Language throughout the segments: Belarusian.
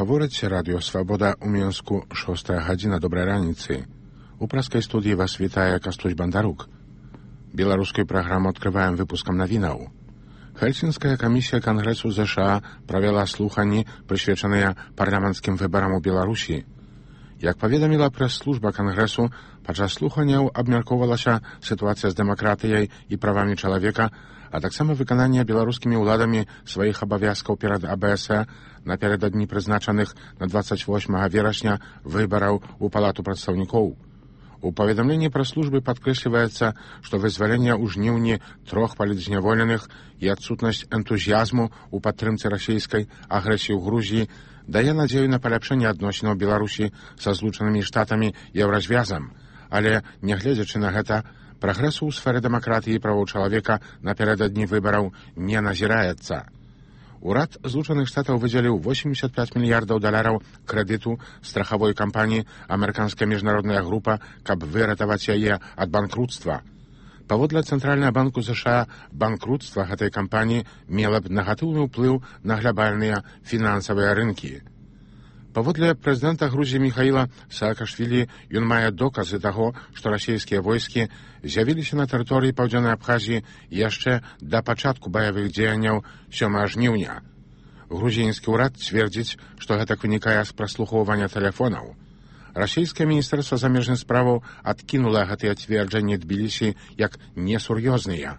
Гаворыць радыё Свабода ў Мінску 6 гадзіна. Добрай раніцы. У праскай студыі вас вітае Кастусь Бандарук. Беларускую праграму открываем выпускам навінаў. Хельсінская камісія Кангрэсу ЗША правяла слуханні, прысвечаныя парламенцкім выбарам у Беларусі. Як паведаміла прэс-служба Кангрэсу, падчас слуханняў абмяркоўвалася сітуацыя з дэмакратыяй і правамі чалавека, а таксама выкананне беларускімі ўладамі сваіх абавязкаў перад АБС напярэдадні прызначаных на 28 верасня выбараў у Палату прадстаўнікоў. У паведамленні прэс-службы падкрэсліваецца, што вызваленне ў жніўні 3 палітзняволеных і адсутнасць энтузіязму ў падтрымцы расійскай агрэсіі ў Грузіі дае надзею на паляпшэнне адносінаў Беларусі са Злучанымі Штатамі і Еўразвязам, але, нягледзячы на гэта, прагрэсу ў сферы дэмакратыі і правоў чалавека напярэдадні выбараў не назіраецца. Урад Злучаных Штатаў выдзеліў $85 мільярдаў крэдыту страхавой кампаніі «Амерыканская міжнародная група», каб выратаваць яе ад банкруцтва. Паводле Цэнтральнага банку ЗША, банкруцтва гэтай кампаніі мела б негатыўны ўплыў на глобальныя фінансавыя рынкі. Паводле прэзідэнта Грузіі Міхаіла Саакашвілі, ён мае доказы таго, што расійскія войскі з'явіліся на тэрыторыі Паўдзённай Абхазіі яшчэ да пачатку баявых дзеянняў 7 жніўня. Грузінскі ўрад цвердзіць, што гэтак вынікае з праслухоўвання тэлефонаў. Расійскае міністэрства замежных справаў адкінула гэтыя цверджанні Тбілісі як несур'ёзныя.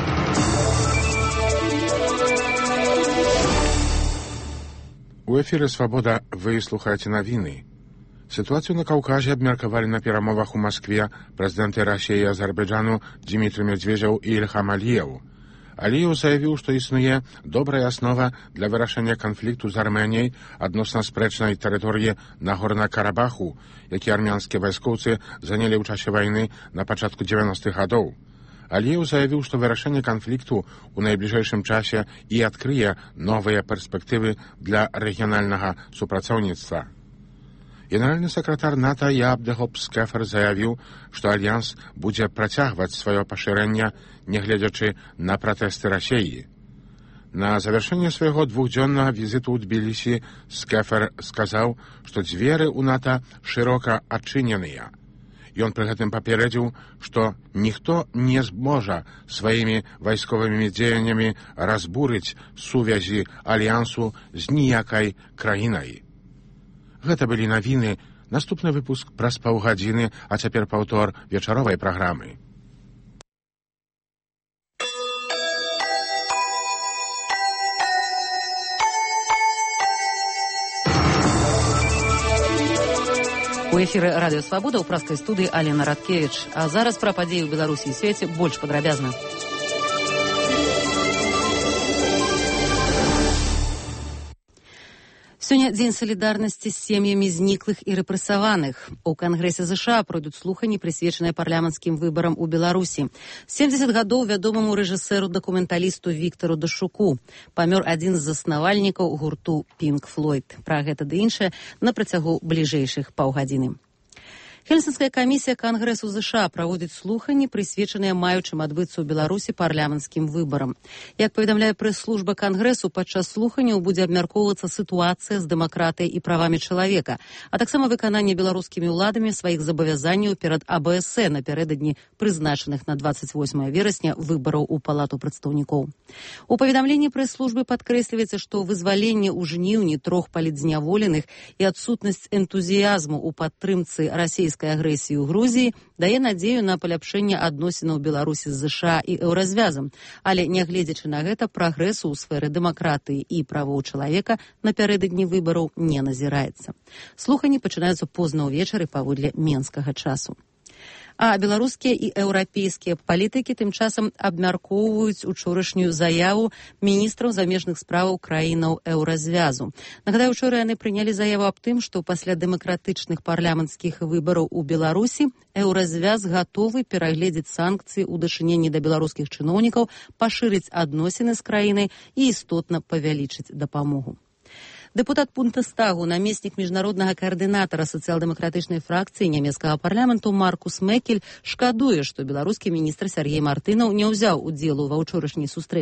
У эфіры «Свабода» вы слухаеце навіны. Сітуацыю на Каўказе абмеркавалі на перамовах у Маскве прэзідэнты Расіі і Азербайджану Дзімітрый Медведзеў і Ільхам Аліеў. Аліеў заявіў, што існуе добрая аснова для вырашэння канфлікту з Арменіяй адносна спрэчнай тэрыторыі Нагорна-Карабаху, які армянскія вайскоўцы занялі ў часе вайны на пачатку 90-х гадоў. Аліеў заявіў, што вырашэнне канфлікту ў найбліжэйшым часе і адкрые новыя перспектывы для рэгіянальнага супрацоўніцтва. Генеральны сакратар НАТО Ябдэгоп Скефер заявіў, што альянс будзе працягваць сваё пашырэнне, нягледзячы на пратэсты Расіі. На завяршэнне свайго двухдзённага візіту ў Тбілісі Скефер сказаў, што дзверы ў НАТО шырока адчыненыя. Ён пры гэтым папярэдзіў, што ніхто не зможа сваімі вайсковымі дзеяннямі разбурыць сувязі альянсу з ніякай краінай. Гэта былі навіны. Наступны выпуск праз паўгадзіны, а цяпер паўтор вечаровай праграмы. У эфіры радыё «Свабода» ў праскай студыі Алена Радкевіч. А зараз пра падзеі ў Беларусі і свеце больш падрабязна. Сёння дзень салідарнасці з сем'ямі зніклых і рэпрэсаваных. У Кангрэсе ЗША пройдуць слуханні, прысвечаныя парламенцкім выбарам у Беларусі. 70 гадоў вядомаму рэжысэру-дакументалісту Віктару Дашуку. Памёр адзін з заснавальнікаў гурту Пінк Флойд. Пра гэта ды іншае на працягу бліжэйшых паўгадзіны. Хельсінская камісія Кангрэсу ЗША праводзіць слуханні, прысвечаныя маючым адбыцца ў Беларусі парламенцкім выбарам. Як паведамляе прэс-служба Кангрэсу, падчас слуханняў будзе абмяркоўвацца сітуацыя з дэмакратыяй і правамі чалавека, а таксама выкананне беларускімі ўладамі сваіх забавязанняў перад АБС напярэдадні прызначаных на 28 верасня выбараў у Палату прадстаўнікоў. У паведамленні прэс-службы падкрэсліваецца, што вызваленне ў жніўні 3 палітзняволеных і адсутнасць энтузіязму ў падтрымцы расійскай агрэсіі ў Грузіі дае надзею на паляпшэнне адносінаў Беларусі з ЗША і Еўразвязам, але, нягледзячы на гэта, прагрэсу ў сферы дэмакратыі і правоў чалавека напярэдадні выбараў не назіраецца. Слуханні пачынаюцца позна ўвечары паводле менскага часу. А беларускія і еўрапейскія палітыкі тым часам абмяркоўваюць учорашнюю заяву міністраў замежных справаў краінаў Еўразвязу. Нагадаю, учора яны прынялі заяву аб тым, што пасля дэмакратычных парламенцкіх выбараў у Беларусі Еўразвяз гатовы перагледзець санкцыі ў дачыненні да беларускіх чыноўнікаў, пашырыць адносіны з краінай і істотна павялічыць дапамогу. Дэпутат Бундестагу, намеснік міжнароднага каардынатара сацыял-дэмакратычнай фракцыі нямецкага парламенту Маркус Мэкель шкадуе, што беларускі міністр Сяргей Мартынаў не ўзяў удзелу ва ўчорашняй сустрэчы.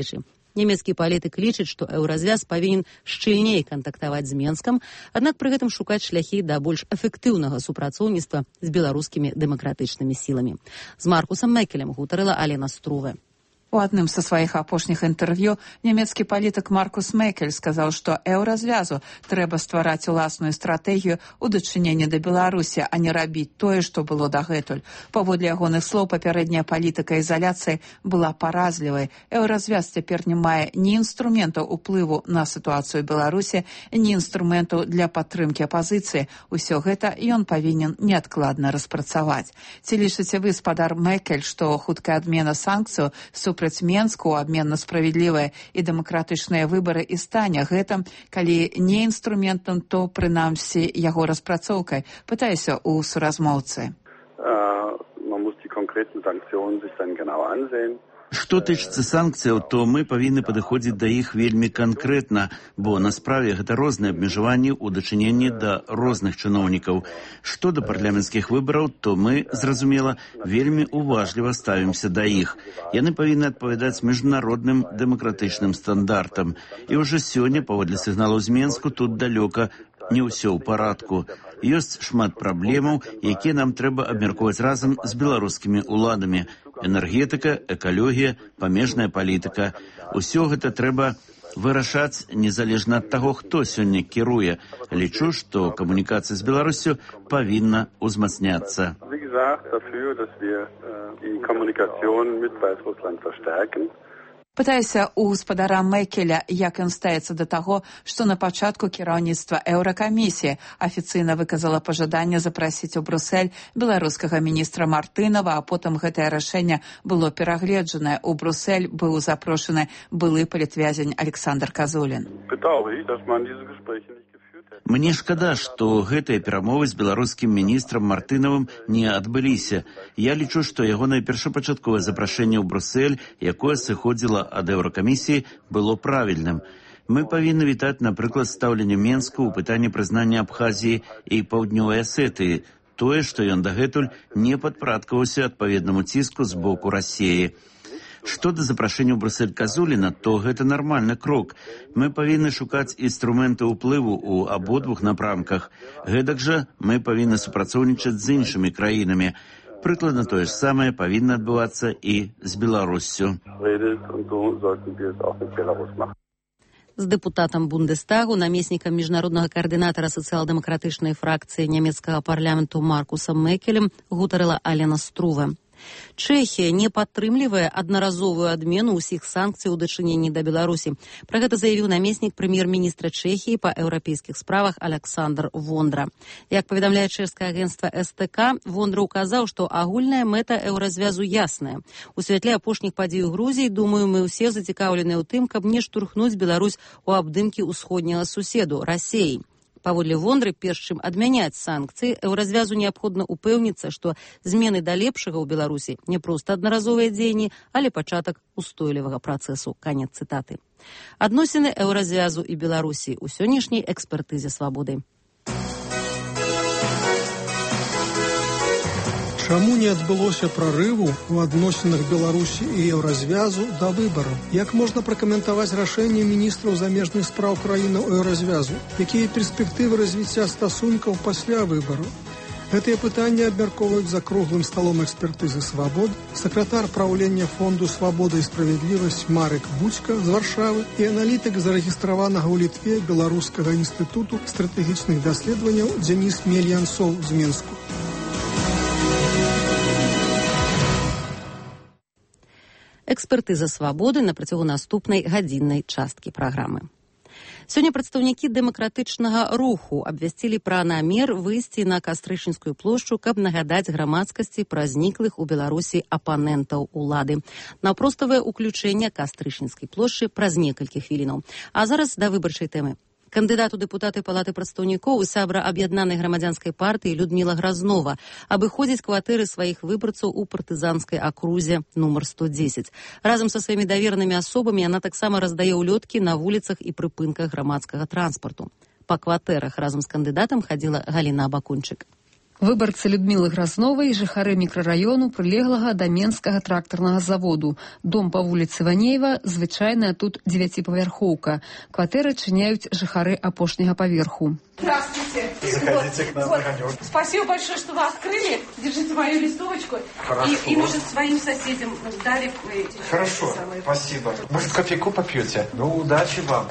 Нямецкі палітык лічыць, што еўразвяз павінен шчыльней кантактаваць з Менскам, аднак пры гэтым шукаць шляхі да больш эфектыўнага супрацоўніцтва з беларускімі дэмакратычнымі сіламі. З Маркусам Мэкелем гутарыла Алена Струве. У адным са сваіх апошніх інтэрв'ю нямецкі палітык Маркус Мэкель сказаў, што еўразвязу трэба ствараць уласную стратэгію ў дачыненні да Беларусі, а не рабіць тое, што было дагэтуль. Паводле ягоных слоў, папярэдняя палітыка ізаляцыі была паразлівай. Еўразвяз цяпер не мае ні інструментаў уплыву на сітуацыю Беларусі, ні інструментаў для падтрымкі апазіцыі. Усё гэта ён павінен неадкладна распрацаваць. Ці лічыце вы, спадар Мэкель, што хуткая адмена санкцыяў супраць Менску, абмен на справядлівыя і дэмакратычныя выбары і стане гэтым, калі не інструментам, то прынамсі яго распрацоўкай? Пытаюся ў суразмоўцы. Што тычыцца санкцыяў, то мы павінны падыходзіць да іх вельмі канкрэтна, бо на справе гэта розныя абмежаванні ў дачыненні да розных чыноўнікаў. Што да парламенцкіх выбараў, то мы, зразумела, вельмі уважліва ставімся да іх. Яны павінны адпавядаць міжнародным дэмакратычным стандартам. І ўжо сёння, паводле сігналаў з Менску, тут далёка не ўсё ў парадку. Ёсць шмат праблемаў, якія нам трэба абмяркоўваць разам з беларускімі ўладамі. Энергетыка, экалогія, памежная палітыка. Усё гэта трэба вырашаць незалежна ад таго, хто сёння кіруе. Лічу, што камунікацыя з Беларуссю павінна ўзмацняцца. Пытаюся у гаспадара Мэкеля, як ён ставіцца да таго, што на пачатку кіраўніцтва Еўракамісіі афіцыйна выказала пажаданне запрасіць у Брусэль беларускага міністра Мартынова, а потым гэтае рашэнне было перагледжанае. У Брусэль быў запрошаны былы палітвязень Александр Казулін. Мне шкада, што гэтыя перамовы з беларускім міністрам Мартынавым не адбыліся. Я лічу, што ягонае першапачатковае запрашэнне ў Брусэль, якое сыходзіла ад Еўракамісіі, было правільным. Мы павінны вітаць, напрыклад, стаўленне Менску ў пытанні прызнання Абхазіі і Паўднёвай Асетыі, тое, што ён дагэтуль не падпарадкаваўся адпаведнаму ціску з боку Расіі. Што да запрашэння ў Брусэль Казуліна, то гэта нармальны крок. Мы павінны шукаць інструменты ўплыву ў абодвух напрамках. Гэтак жа мы павінны супрацоўнічаць з іншымі краінамі. Прыкладна тое ж самае павінна адбывацца і з Беларуссю. З дэпутатам Бундестагу, намеснікам міжнароднага каардынатара сацыял-дэмакратычнай фракцыі нямецкага парламенту Маркусам Мэкелем гутарыла Алена Струве. Чэхія не падтрымлівае аднаразовую адмену ўсіх санкцый у дачыненні да Беларусі. Пра гэта заявіў намеснік прэм'ер-міністра Чэхіі па еўрапейскіх справах Александр Вондра. Як паведамляе чэшскае агенцтва СТК, Вондра указаў, што агульная мэта еўразвязу ясная. У святле апошніх падзей у Грузіі, думаю, мы ўсе зацікаўленыя ў тым, каб не штурхнуць Беларусь у абдымкі ўсходняга суседу, Расіі. Паводле Вондры, перш чым адмяняць санкцыі, еўразвязу неабходна упэўніцца, што змены да лепшага ў Беларусі не проста аднаразовыя дзеянні, але пачатак устойлівага працэсу. Канец цытаты. Адносіны еўразвязу і Беларусі ў сённяшняй экспертызе свабоды. Чаму не адбылося прарыву ў адносінах Беларусі і еўразвязу да выбараў? Як можна пракаментаваць рашэнне міністраў замежных спраў краінаў еўразвязу? Якія перспектывы развіцця стасункаў пасля выбараў? Гэтыя пытанні абмяркоўваюць за круглым сталом экспертызы свабод сакратар праўлення фонду «Свабода і справядлівасць» Марек Буцька з Варшавы і аналітык зарэгістраванага ў Літве Беларускага інстытуту стратэгічных даследаванняў Дзеніс Мельянцоў з Менску. Экспертыза свабоды на працягу наступнай гадзіннай часткі праграмы. Сёння прадстаўнікі дэмакратычнага руху абвясцілі пра намер выйсці на Кастрычніцкую плошчу, каб нагадаць грамадскасці пра зніклых у Беларусі апанентаў улады. Наўпроставае ўключэнне Кастрычніцкай плошчы праз некалькі хвілінаў. А зараз да выбарчай тэмы. Кандыдат у дэпутаты Палаты прадстаўнікоў і сябра аб'яднанай грамадзянскай партыі Людміла Гразнова абыходзіць кватэры сваіх выбарцаў у партызанскай акрузе нумар 110. Разам са сваімі даверанымі асобамі яна таксама раздае ўлёткі на вуліцах і прыпынках грамадскага транспарту. Па кватэрах разам з кандыдатам хадзіла Галіна Абакунчык. Выбарцы Людмілы Гразновай, жыхары мікрараёну, прылеглага да Менскага трактарнага заводу. Дом па вуліцы Ванеева, звычайная тут 9-павярхоўка. Кватэры чыняюць жыхары апошняга паверху. Здравствуйте. Заходите к нам на огонек. Спасибо большое, что вы открыли. Держите мою листовочку. Хорошо. И может, своим соседям дали эти. Хорошо, спасибо. Может, кофейку попьете? Ну, удачи вам.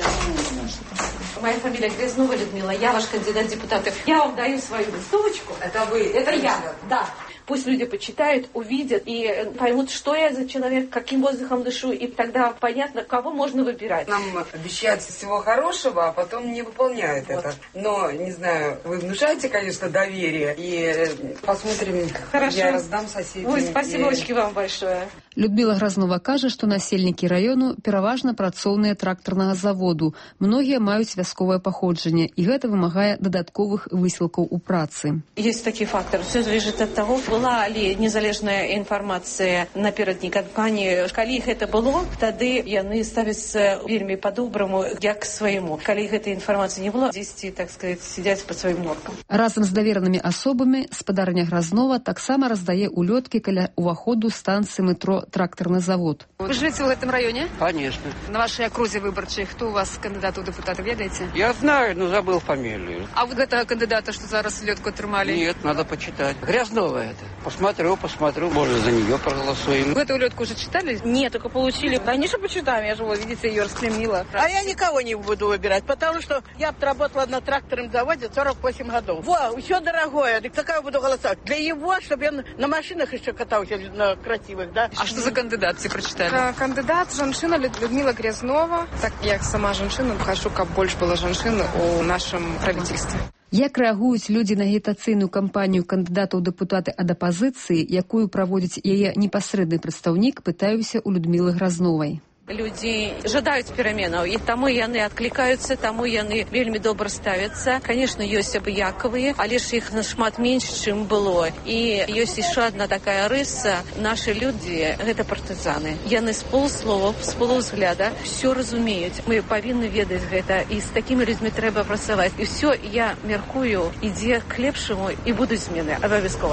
Моя фамилия Грязнова Людмила, я ваш кандидат в депутаты. Я вам даю свою листовочку. Это вы? Это я, да. Пусть люди почитают, увидят и поймут, что я за человек, каким воздухом дышу, и тогда понятно, кого можно выбирать. Нам обещают всего хорошего, а потом не выполняют это. Но, не знаю, вы внушаете, конечно, доверие, и посмотрим, Хорошо. Я раздам соседям. Ой, спасибо вам большое. Людмила Гразнова кажа, што насельнікі раёну пераважна працоўныя трактарнага заводу. Многія маюць вясковае паходжанне, і гэта вымагае дадатковых высілкаў у працы. Есть такие факторы. Все зависит от того, была ли незалежная информация напередодні кампании. Калі іх это было, тады яны ставяцца вельмі по-доброму, як свайму. Калі гэтай інфармацыі не было, дзесьці, так сказать, сидяць по сваім норкам. Разам з даверанымі асобамі спадарня Гразнова таксама раздае улёткі каля ўваходу станцыі метро «Тракторный завод». Вы живете в этом районе? Конечно. На вашей округе выборчей кто у вас кандидат у депутата, ведаете? Я знаю, но забыл фамилию. А вот этого кандидата, что зараз лётку отрымали? Нет, надо почитать. Грязнова это. Посмотрю, может, за нее проголосуем. Вы эту лётку уже читали? Нет, только получили. Конечно, почитаем, я же, вот, видите, ее расклемила. А я никого не буду выбирать, потому что я отработала на тракторном заводе 48 годов. Во, все дорогое, так какая буду голосовать? Для его, чтобы я на машинах еще катался, на красивых, да? А что за кандидат, все прочитали? Кандидат жанчына Людмила Грязнова. Так як сама жанчына, хочу, каб больше было жанчын у нашем правительстве. Як рэагуюць людзі на агітацыйную кампанію кандыдата ў дэпутаты ад апазіцыі, якую праводзіць яе непасрэдны прадстаўнік, пытаюся у Людмілы Гразновай. Люди жадаюць пераменаў, і таму яны адклікаюцца, таму яны вельмі добра ставяцца. Конечно, ёсць абыякавыя, але ж іх нашмат менш, чым было. І ёсць яшчэ адна такая рыса. Нашы людзі — гэта партызаны. Яны з полуслова, з полузгляда все разумеюць. Мы павінны ведаць гэта, і з такімі людзьмі трэба працаваць. І все, я мяркую, ідзе к лепшаму, і будуць змены абавязкова.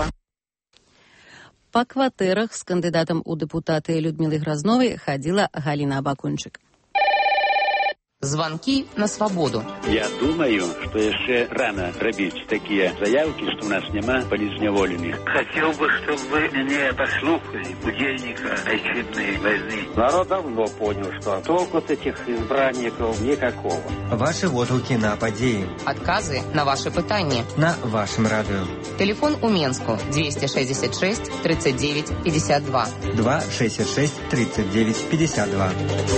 По кватэрах с кандидатом у депутаты Людмилой Гразновой ходила Галина Абакунчик. Звонки на свободу. Я думаю, что еще рано робить такие заявки, что у нас нема полизневоленных. Хотел бы, чтобы вы меня послушали, будильника отчетной войны. Народ давно понял, что толку от этих избранников никакого. Ваши отклики на подеи. Отказы на ваши пытания. На вашем радио. Телефон у Менску 266 39 52. 266 39 52.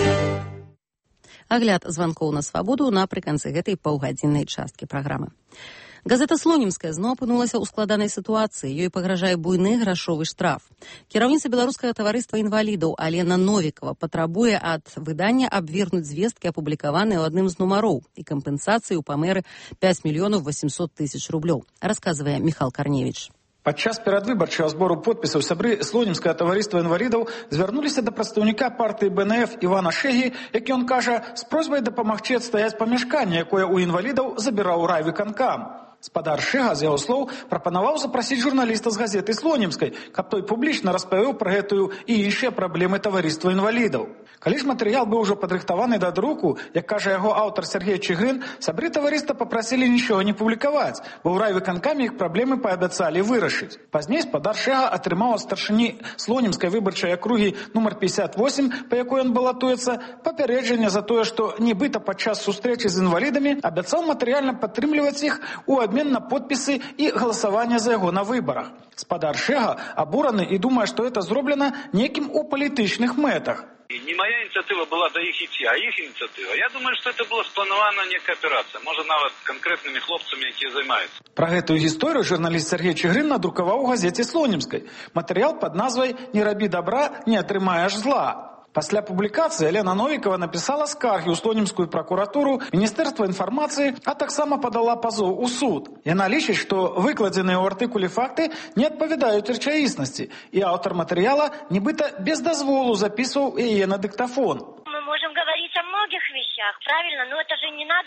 Агляд званкоў на свабоду напрыканцы гэтай паўгадзіннай часткі праграмы. Газета «Слонімская» зноў апынулася ў складанай сітуацыі. Ёй пагражае буйны грашовы штраф. Кіраўніца беларускага таварыства інвалідаў Алена Новікова патрабуе ад выдання абвергнуць звесткі, апублікаваныя ў адным з нумароў, і кампенсацыі ў памеры 5 мільёнаў 800 тысяч рублёў, расказвае Міхал Карневіч. Падчас перадвыбарчага збору подпісаў сябры Слонімскага таварыства інвалідаў звярнуліся да прадстаўніка партыі БНФ Івана Шэгі, які ён кажа, з просьбай дапамагчы адстаяць памяшканне, якое ў інвалідаў забіраў райвыканкам. Спадар Шэга, з яго слоў, прапанаваў запрасіць журналіста з газеты «Слонімскай», каб той публічна распавёў пра гэтую і іншыя праблемы таварыства інвалідаў. Калі ж матэрыял быў ужо падрыхтаваны да друку, як кажа яго аўтар Сергей Чыгрын, сябры таварыства папрасілі нічога не публікаваць, бо ў райвыканкаме іх праблемы паабяцалі вырашыць. Пазней спадар Шэга атрымаў ад старшыні Слонімскай выбарчай акругі нумар 58, па якой ён балатуецца, папярэджанне за тое, што нібыта падчас сустрэчы з інвалідамі абяцаў матэрыяльна падтрымліваць іх у обмен на подписы и голосование за его на выборах. Спадар Шэга абураны и думае, что это зроблено неким у палітычных мэтах. Не моя инициатива была до их идти, а их инициатива. Я думаю, что это была спланована некая операция. Может, нават конкретными хлопцами, які займаюцца. Про гэтую гісторыю журналіст Сергей Чыгрын надрукаваў у газете «Слонімскай». Матэрыял под назвай «Не рабі добра, не атрымаеш зла». Пасля публікацыі Алена Новікова напісала скаргі ў Слонімскую пракуратуру, Міністэрства інфармацыі, а таксама падала пазоў у суд. Яна лічыць, што выкладзеныя ў артыкуле факты не адпавядаюць рэчаіснасці, і аўтар матэрыяла нібыта без дазволу запісваў яе на дыктафон. Мы можем говорить о многих вещах, правильно? Но это же не надо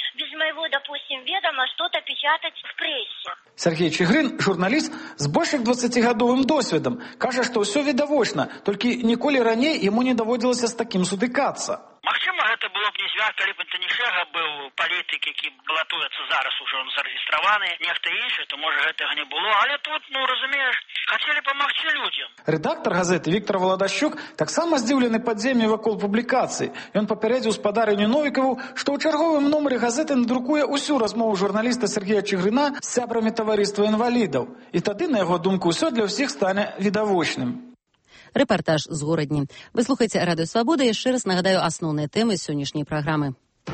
без моего, допустим, ведома что-то печатать в прессе. Сергей Чигрин, журналіст з больш як 20-гадовым досведам, кажа, што ўсё відавочна, толькі ніколі раней яму не даводзілася з такім сутыкацца. Магчыма, гэта было б не звязана, калі б Антанішэга быў палітык, які балатуецца зараз, ужо он зарэгістраваны, нехта іншы, то можа гэтага не было. Але тут, разумееш, хацелі памагчы людзям. Рэдактар газеты Віктор Валадашчук таксама здзіўлены падзеямі вакол публікацыі. Ён папярэдзіў спадарыню Новікаву, што ў чарговым нумары газеты надрукуе ўсю размову журналіста Сергея Чигрина з сябрамі таварыства інвалідаў. І тады, на яго думку, ўсё для ўсіх стане відавочным. Рэпартаж з горадні. Вы слухаеце Радыё Свабода. Яшчэ раз нагадаю асноўныя тэмы сённяшняй праграмы.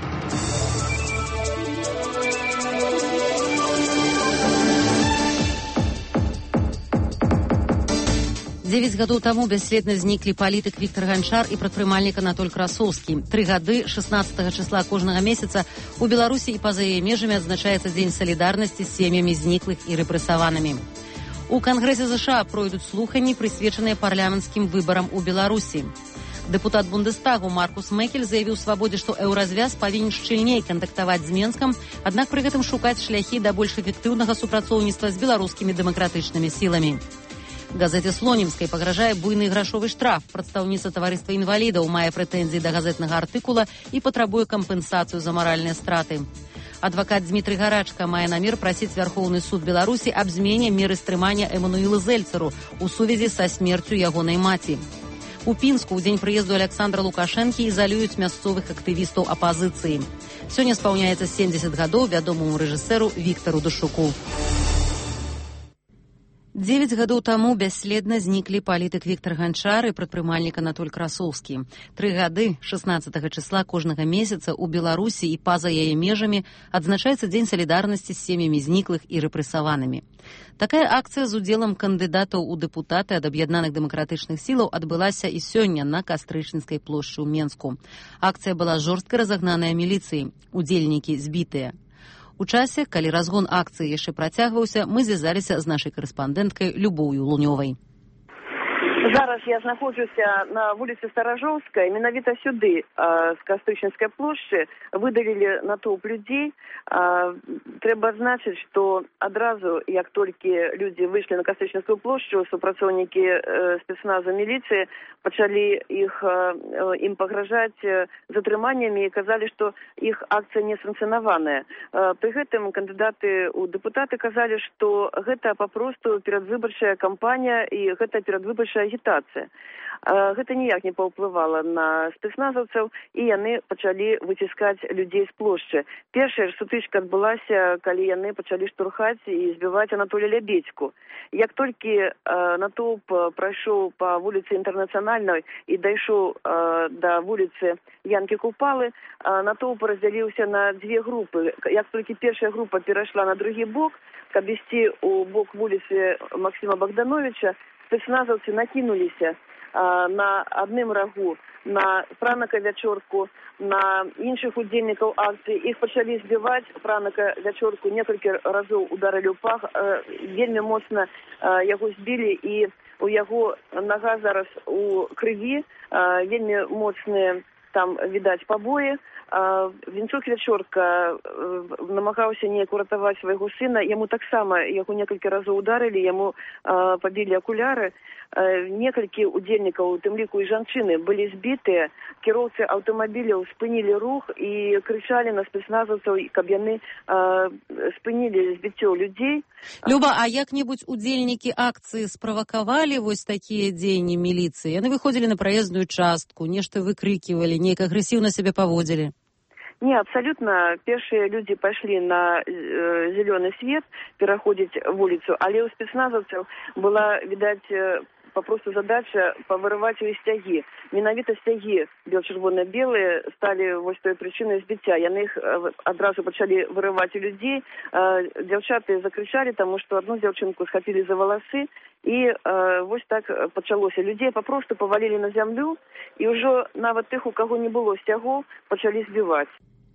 9 гадоў таму бясследна зніклі палітык Віктор Ганчар і прадпрымальнік Анатоль Красоўскі. 3 гады 16 числа кожнага месяца у Беларусі і па-за яе межамі адзначаецца Дзень салідарнасці з сем'ямі зніклых і рэпрэсаванымі. У Кангрэсе США пройдуць слуханні, прысвечаныя парламенцкім выбарам у Беларусі. Дэпутат Бундестагу Маркус Мэкель заявіў Свабодзе, што еўразвяз павінен шчыльней кантактаваць з Менскам, аднак пры гэтым шукаць шляхі да больш эфектыўнага супрацоўніцтва з беларускімі дэмакратычнымі сіламі. Газеце Слонімскай пагражае буйны грашовы штраф. Прадстаўніца таварыства інвалідаў мае прэтэнзіі да газетнага артыкула і патрабуе кампенсацыю за маральныя страты. Адвакат Дмітрый Гарачка мае намер прасіць Вярхоўны суд Беларусі аб змене меры стрымання Эмануілу Зельцеру ў сувязі са смерцю ягонай маці. У Пінску ў дзень прыезду Александра Лукашэнкі ізалююць мясцовых актывістаў апазіцыі. Сёння спаўняецца 70 гадоў вядомаму рэжысэру Віктару Дашуку. 9 гадоў таму бясследна зніклі палітык Віктор Ганчар і прадпрымальнік Анатоль Красоўскі. 3 гады 16 числа кожнага месяца ў Беларусі і па-за яе межамі адзначаецца Дзень салідарнасці з сем'ямі зніклых і рэпрэсаванымі. Такая акцыя з удзелам кандыдатаў у дэпутаты ад аб'яднаных дэмакратычных сілаў адбылася і сёння на Кастрычніцкай плошчы ў Менску. Акцыя была жорстка разагнаная міліцыяй. Удзельнікі збітыя. У часе, калі разгон акцыі яшчэ працягваўся, мы звязаліся з нашай карэспандэнткай Любоўю Лунёвай. Зараз я знаходжуся на вуліцы Старажоўскай, менавіта сюды, з Кастрычніцкай плошчы, выдалілі натоўп людзей. Трэба адзначыць, што адразу, як толькі людзі выйшлі на Кастрычніцкую плошчу, супрацоўнікі спецназу міліцыі пачалі ім пагражаць затрыманнямі і казалі, што іх акцыя не санкцыянаваная. Пры гэтым кандыдаты ў дэпутаты казалі, што гэта папросту перадвыбарчая кампанія і гэта перадвыбарчая агітацыя. Гэта ніяк не паўплывала на спецназаўцаў, і яны пачалі выціскаць людзей з плошчы. Першая ж сутычка адбылася, калі яны пачалі штурхаць і збіваць Анатолія Лябедзьку. Як толькі натоўп прайшоў па вуліцы Інтэрнацыянальнай і дайшоў да вуліцы Янкі Купалы, натоўп раздзяліўся на дзве групы. Як толькі першая група перайшла на другі бок, каб ісці ў бок вуліцы Максіма Богдановича, спецназаўцы накінуліся на адным рагу, на Франака Вячорку, на іншых удзельнікаў акцыі. Іх пачалі збіваць. Франака Вячорку некалькі разоў ударылі ў пах, вельмі моцна яго збілі, і у яго нага зараз у крыві, вельмі моцныя там відаць пабоі. Вінчук Вячорка намагаўся неяк уратаваць свайго сына. Яму таксама яго некалькі разоў ударылі, яму пабілі акуляры. Некалькі удзельнікаў, у тым ліку і жанчыны, былі збітыя. Кіроўцы аўтамабіляў спынілі рух і крычалі на спецназаўцаў, каб яны спынілі збіццё людзей. Люба, а як-небудзь удзельнікі акцыі справакавалі вось такія дзеянні міліцыі? Яны выходзілі на праезную частку, нешта выкрыківалі, неяк агрэсіўна сябе паводзілі? Не, абсолютно. Першие люди пошли на зеленый свет, переходить вулицу, але у спецназовцев была, видать, попросту задача повырывать у сцяги. Менавіта сцяги бело-червоно-белые стали вось той причиной збіцця. Яны их адразу пачалі вырывать у людей. Дзяўчаты закричали, тому что одну дзяўчынку схватили за волосы, и вось так пачалося. Людей попросту повалили на зямлю, и уже нават тых, у кого не было сцягов, пачалі збіваць.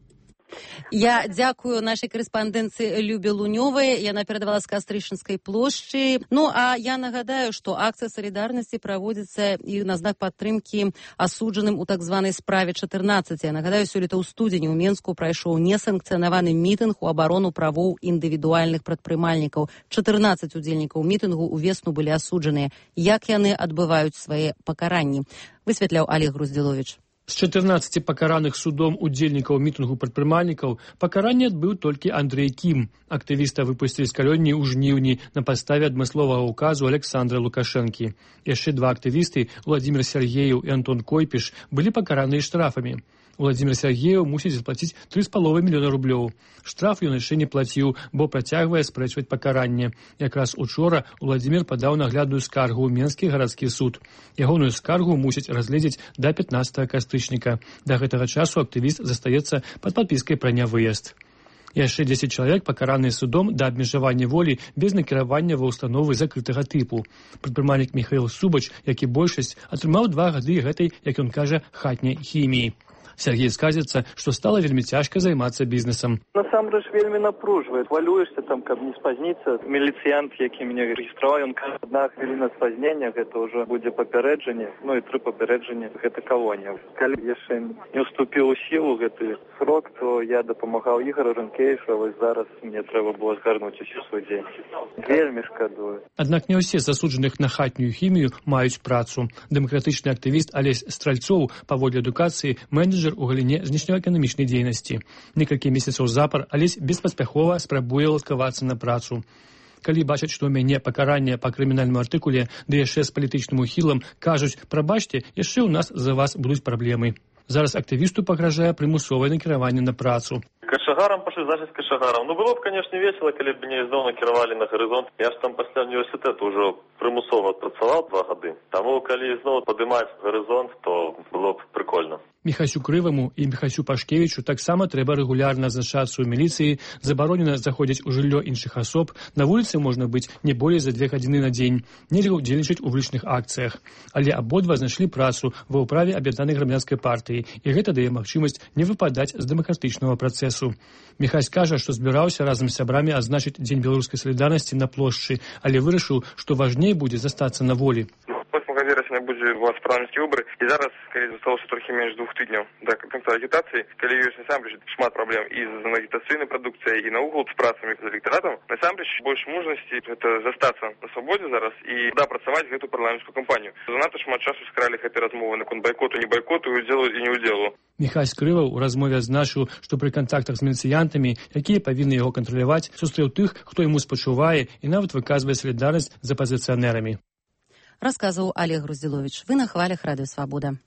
Я дзякую нашай карэспандэнцыі Любе Лунёвай. Яна перадавала з Кастрычніцкай плошчы. Ну, а я нагадаю, што акцыя салідарнасці праводзіцца і на знак падтрымкі асуджаным у так званай справе 14. Я нагадаю, сёлета ў студзені ў Менску прайшоў несанкцыянаваны мітынг у абарону правоў індывідуальных прадпрымальнікаў. 14 удзельнікаў мітынгу ўвесну былі асуджаныя. Як яны адбываюць свае пакаранні? Высвятляў Олег Груздзіловіч. З 14 пакараных судом удзельнікаў мітынгу прадпрымальнікаў пакаранне адбыў толькі Андрэй Кім. Актывіста выпусцілі з калоніі ў жніўні на падставе адмысловага ўказу Александра Лукашэнкі. Яшчэ два актывісты, Владзімір Сергеев і Антон Койпіш, былі пакараныя штрафамі. Владзімір Сергеев мусіць заплаціць 3,5 мільёна рублёў. Штраф ён яшчэ не плаціў, бо працягвае спрэчваць пакаранне. Якраз учора Владзімір падаў наглядную скаргу ў Менскі гарадскі суд. Ягоную скаргу мусіць разгледзець да 15 кастрычніка. Да гэтага часу актывіст застаецца пад падпіскай пра нявыезд. Яшчэ 10 чалавек пакараныя судом да абмежавання волі без накіравання ва ўстановы закрытага тыпу. Прадпрымальнік Міхаіл Субач, як і большасць, атрымаў 2 гады гэтай, як ён кажа, хатняй хіміі. Сергей скажется, что стало вельмі цяжка займацца бізнесам. Насамрэч вельмі напружвае. Хвалюешся там, каб не спазніцца. Міліцыянт, які мяне рэгістраваў, ён кажа, 1 хвіліна спазнення, гэта ўжо будзе папярэджанне, ну і 3 папярэджання, гэта калонія. Калі яшчэ не ўступіў у сілу гэты срок, то я дапамагаў Ігору Рынкевічу, а вось зараз мне трэба было згарнуць усю свой дзень. Вельмі шкадую. Аднак не ўсе засуджаных на хатнюю хімію маюць працу. Дэмакратычны актывіст Алесь Стральцоў, паводле адукацыі, менеджер у галіне знешнеэканамічнай дзейнасці. Некалькі месяцаў запар Алесь беспаспяхова спрабуе ладкавацца на працу. Калі бачаць, што ў мяне пакаранне па крымінальнаму артыкуле, да яшчэ з палітычным ухілам, кажуць, прабачце, яшчэ ў нас за вас будуць праблемы. Зараз актывісту пагражае прымусовае накіраванне на працу. Кашагарам пошли, значит, кашагарам. Ну, было бы, конечно, весело, коли бы меня из дома накировали на горизонт. Я же там после университета уже примусово отпрацовал 2 года. Тому, коли снова поднимать горизонт, то было бы прикольно. Міхасю Крываму і Міхасю Пашкевічу таксама трэба рэгулярна азначацца ў міліцыі, забаронена заходзіць у жыллё іншых асоб, на вуліцы можна быць не болей за 2 гадзіны на дзень, нельга ўдзельнічаць у вулічных акцыях. Але абодва знайшлі працу ва ўправе аб'яднанай грамадзянскай партыі, і гэта дае магчымасць не выпадаць з дэмакратычнага працэсу. Міхась кажа, што збіраўся разам з сябрамі адзначыць Дзень беларускай салідарнасці на плошчы, але вырашыў, што важней будзе застацца на волі. 8 вересня будзе у вас парламенцкія выбары, і зараз, калі засталося трохі менш 2 тыдняў да канца агітацыі, калі ёсць насамрэч шмат праблем і з агітацыйнай прадукцыяй, і наогул з працамі з электаратам, насамрэч больш мужнасці гэта застацца на свабодзе зараз і дапрацаваць гэту парламенцкую кампанію. Занадта шмат часу скралі гэтай размовы наконт байкоту, не байкоту, удзелу і не удзелу. Міхась Крываў у размове адзначыў, што пры кантактах з міліцыянтамі, якія павінны яго кантраляваць, сустрэў тых, хто яму спачувае і нават выказвае салідарнасць з апазіцыянерамі. Расказваў Олег Груздзіловіч. Вы на хвалях Радыё Свабода.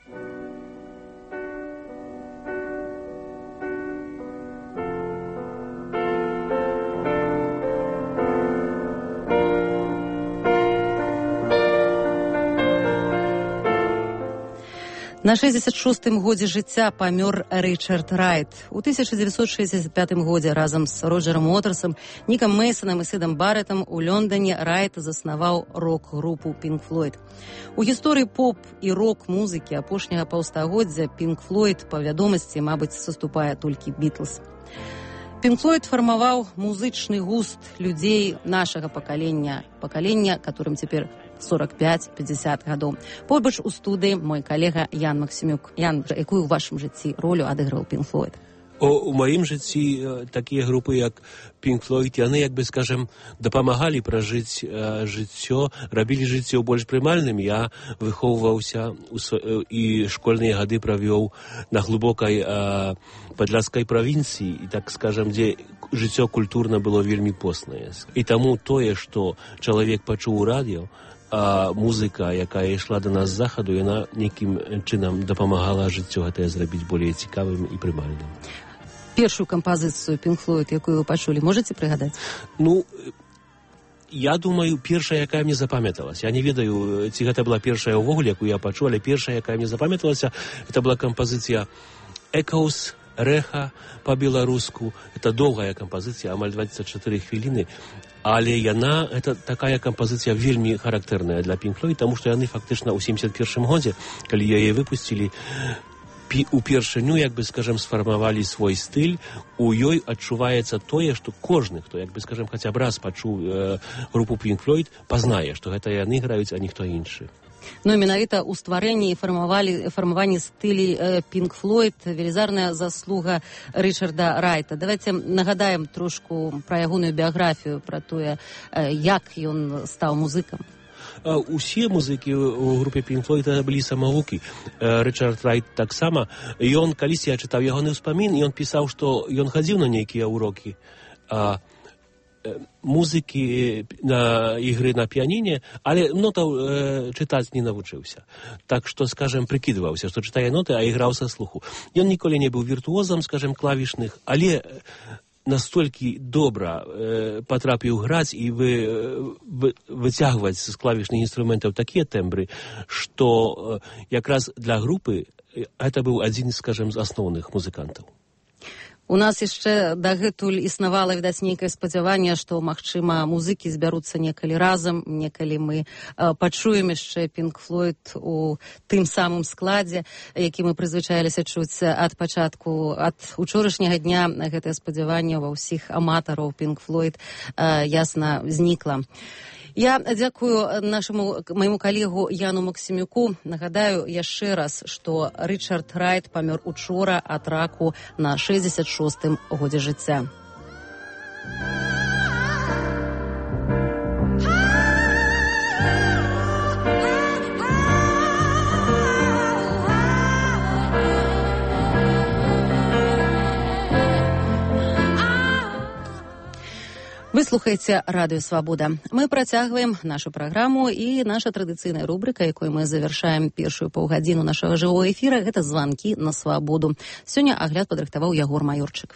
На 66-м годзе жыцця памёр Рычард Райт. У 1965 годзе разам з Роджером Уотерсом, Нікам Мейсонам і Сідам Баррэтам у Лондоне Райт заснаваў рок-групу Pink Floyd. У гісторыі поп і рок-музыкі апошняга паўстагоддзя Pink Floyd па вядомасці, мабыць, саступае толькі Бітлз. Pink Floyd фармаваў музычны густ людзей нашага пакалення, которым цяпер 45-50 гадоў. Побач у студыі мой калега Ян Максімюк. Ян, якую ў вашым жыцці ролю адыграў Pink Floyd? У маім жыцці такія групы, як Pink Floyd, яны, як бы скажем, дапамагалі пражыць жыццё, рабілі жыццё больш прымальным. Я выхоўваўся і школьныя гады правёў на глыбокай падляшскай правінцыі, і, так скажем, дзе жыццё культурна было вельмі поснае. І таму тое, што чалавек пачуў у радыё, а музыка, якая ішла до нас з захаду, яна нейкім чынам дапамагала жыццё гэтае зрабіць болей цікавым і прымальным. Першую кампазіцыю Pink Floyd, якую вы пачулі, можаце прыгадаць? Ну, я думаю, першая, якая мне запамяталася. Я не ведаю, ці гэта была першая ўвогуле, якую я пачуў, але першая, якая мне запамяталася, это была кампазіцыя «Echoes», «Рэха» па-беларуску. Это доўгая кампазіцыя, амаль 24 хвіліны. Але яна, гэта такая кампазіцыя вельмі характэрная для Pink Floyd, таму што яны фактычна ў 71 годзе, калі яе выпусцілі, упершыню, як бы скажем, сфармавалі свой стыль. У ёй адчуваецца тое, што кожны, хто, як бы скажем, хаця б раз пачуў групу Pink Floyd, пазнае, што гэта яны граюць, а ніхто іншы. Ну, менавіта ў стварэнні і фармаванні стылі Pink Floyd велізарная заслуга Рычарда Райта. Давайте нагадаем трошку пра ягоную біяграфію, пра тое, як ён стаў музыкам. Усе музыкі ў групе Pink Floyd былі самавукі. Рычард Райт таксама. Ён, калісьці я чытаў ягоны ўспамін, і ён пісаў, што ён хадзіў на нейкія урокі музыкі на ігры на піяніне, але нотаў чытаць не навучыўся. Так што, скажем, прыкідваўся, што чытае ноты, а іграў са слуху. Ён ніколі не быў віртуозам, скажем, клавішных, але настолькі добра патрапіў граць і выцягваць з клавішных інструментаў такія тэмбры, што якраз для групы гэта быў адзін, скажем, з асноўных музыкантаў. У нас яшчэ дагэтуль існавала, відаць, нейкае спадзяванне, што, магчыма, музыкі збяруцца некалі разам, некалі мы пачуем яшчэ Pink Floyd у тым самым складзе, які мы прызвычаіліся чуць ад пачатку, ад учорашняга дня. Гэтае спадзяванне ва ўсіх аматараў Pink Floyd ясна знікла. Я дзякую майму калегу Яну Максімюку. Нагадаю яшчэ раз, што Рычард Райт памёр учора ад раку на 66-м годзе жыцця. Вы слухаеце Радыё Свабода. Мы працягваем нашу праграму, і наша традыцыйная рубрыка, якой мы завяршаем першую паўгадзіну нашага жывого эфіра, гэта званкі на свабоду. Сёння агляд падрыхтаваў Ягор Маёрчык.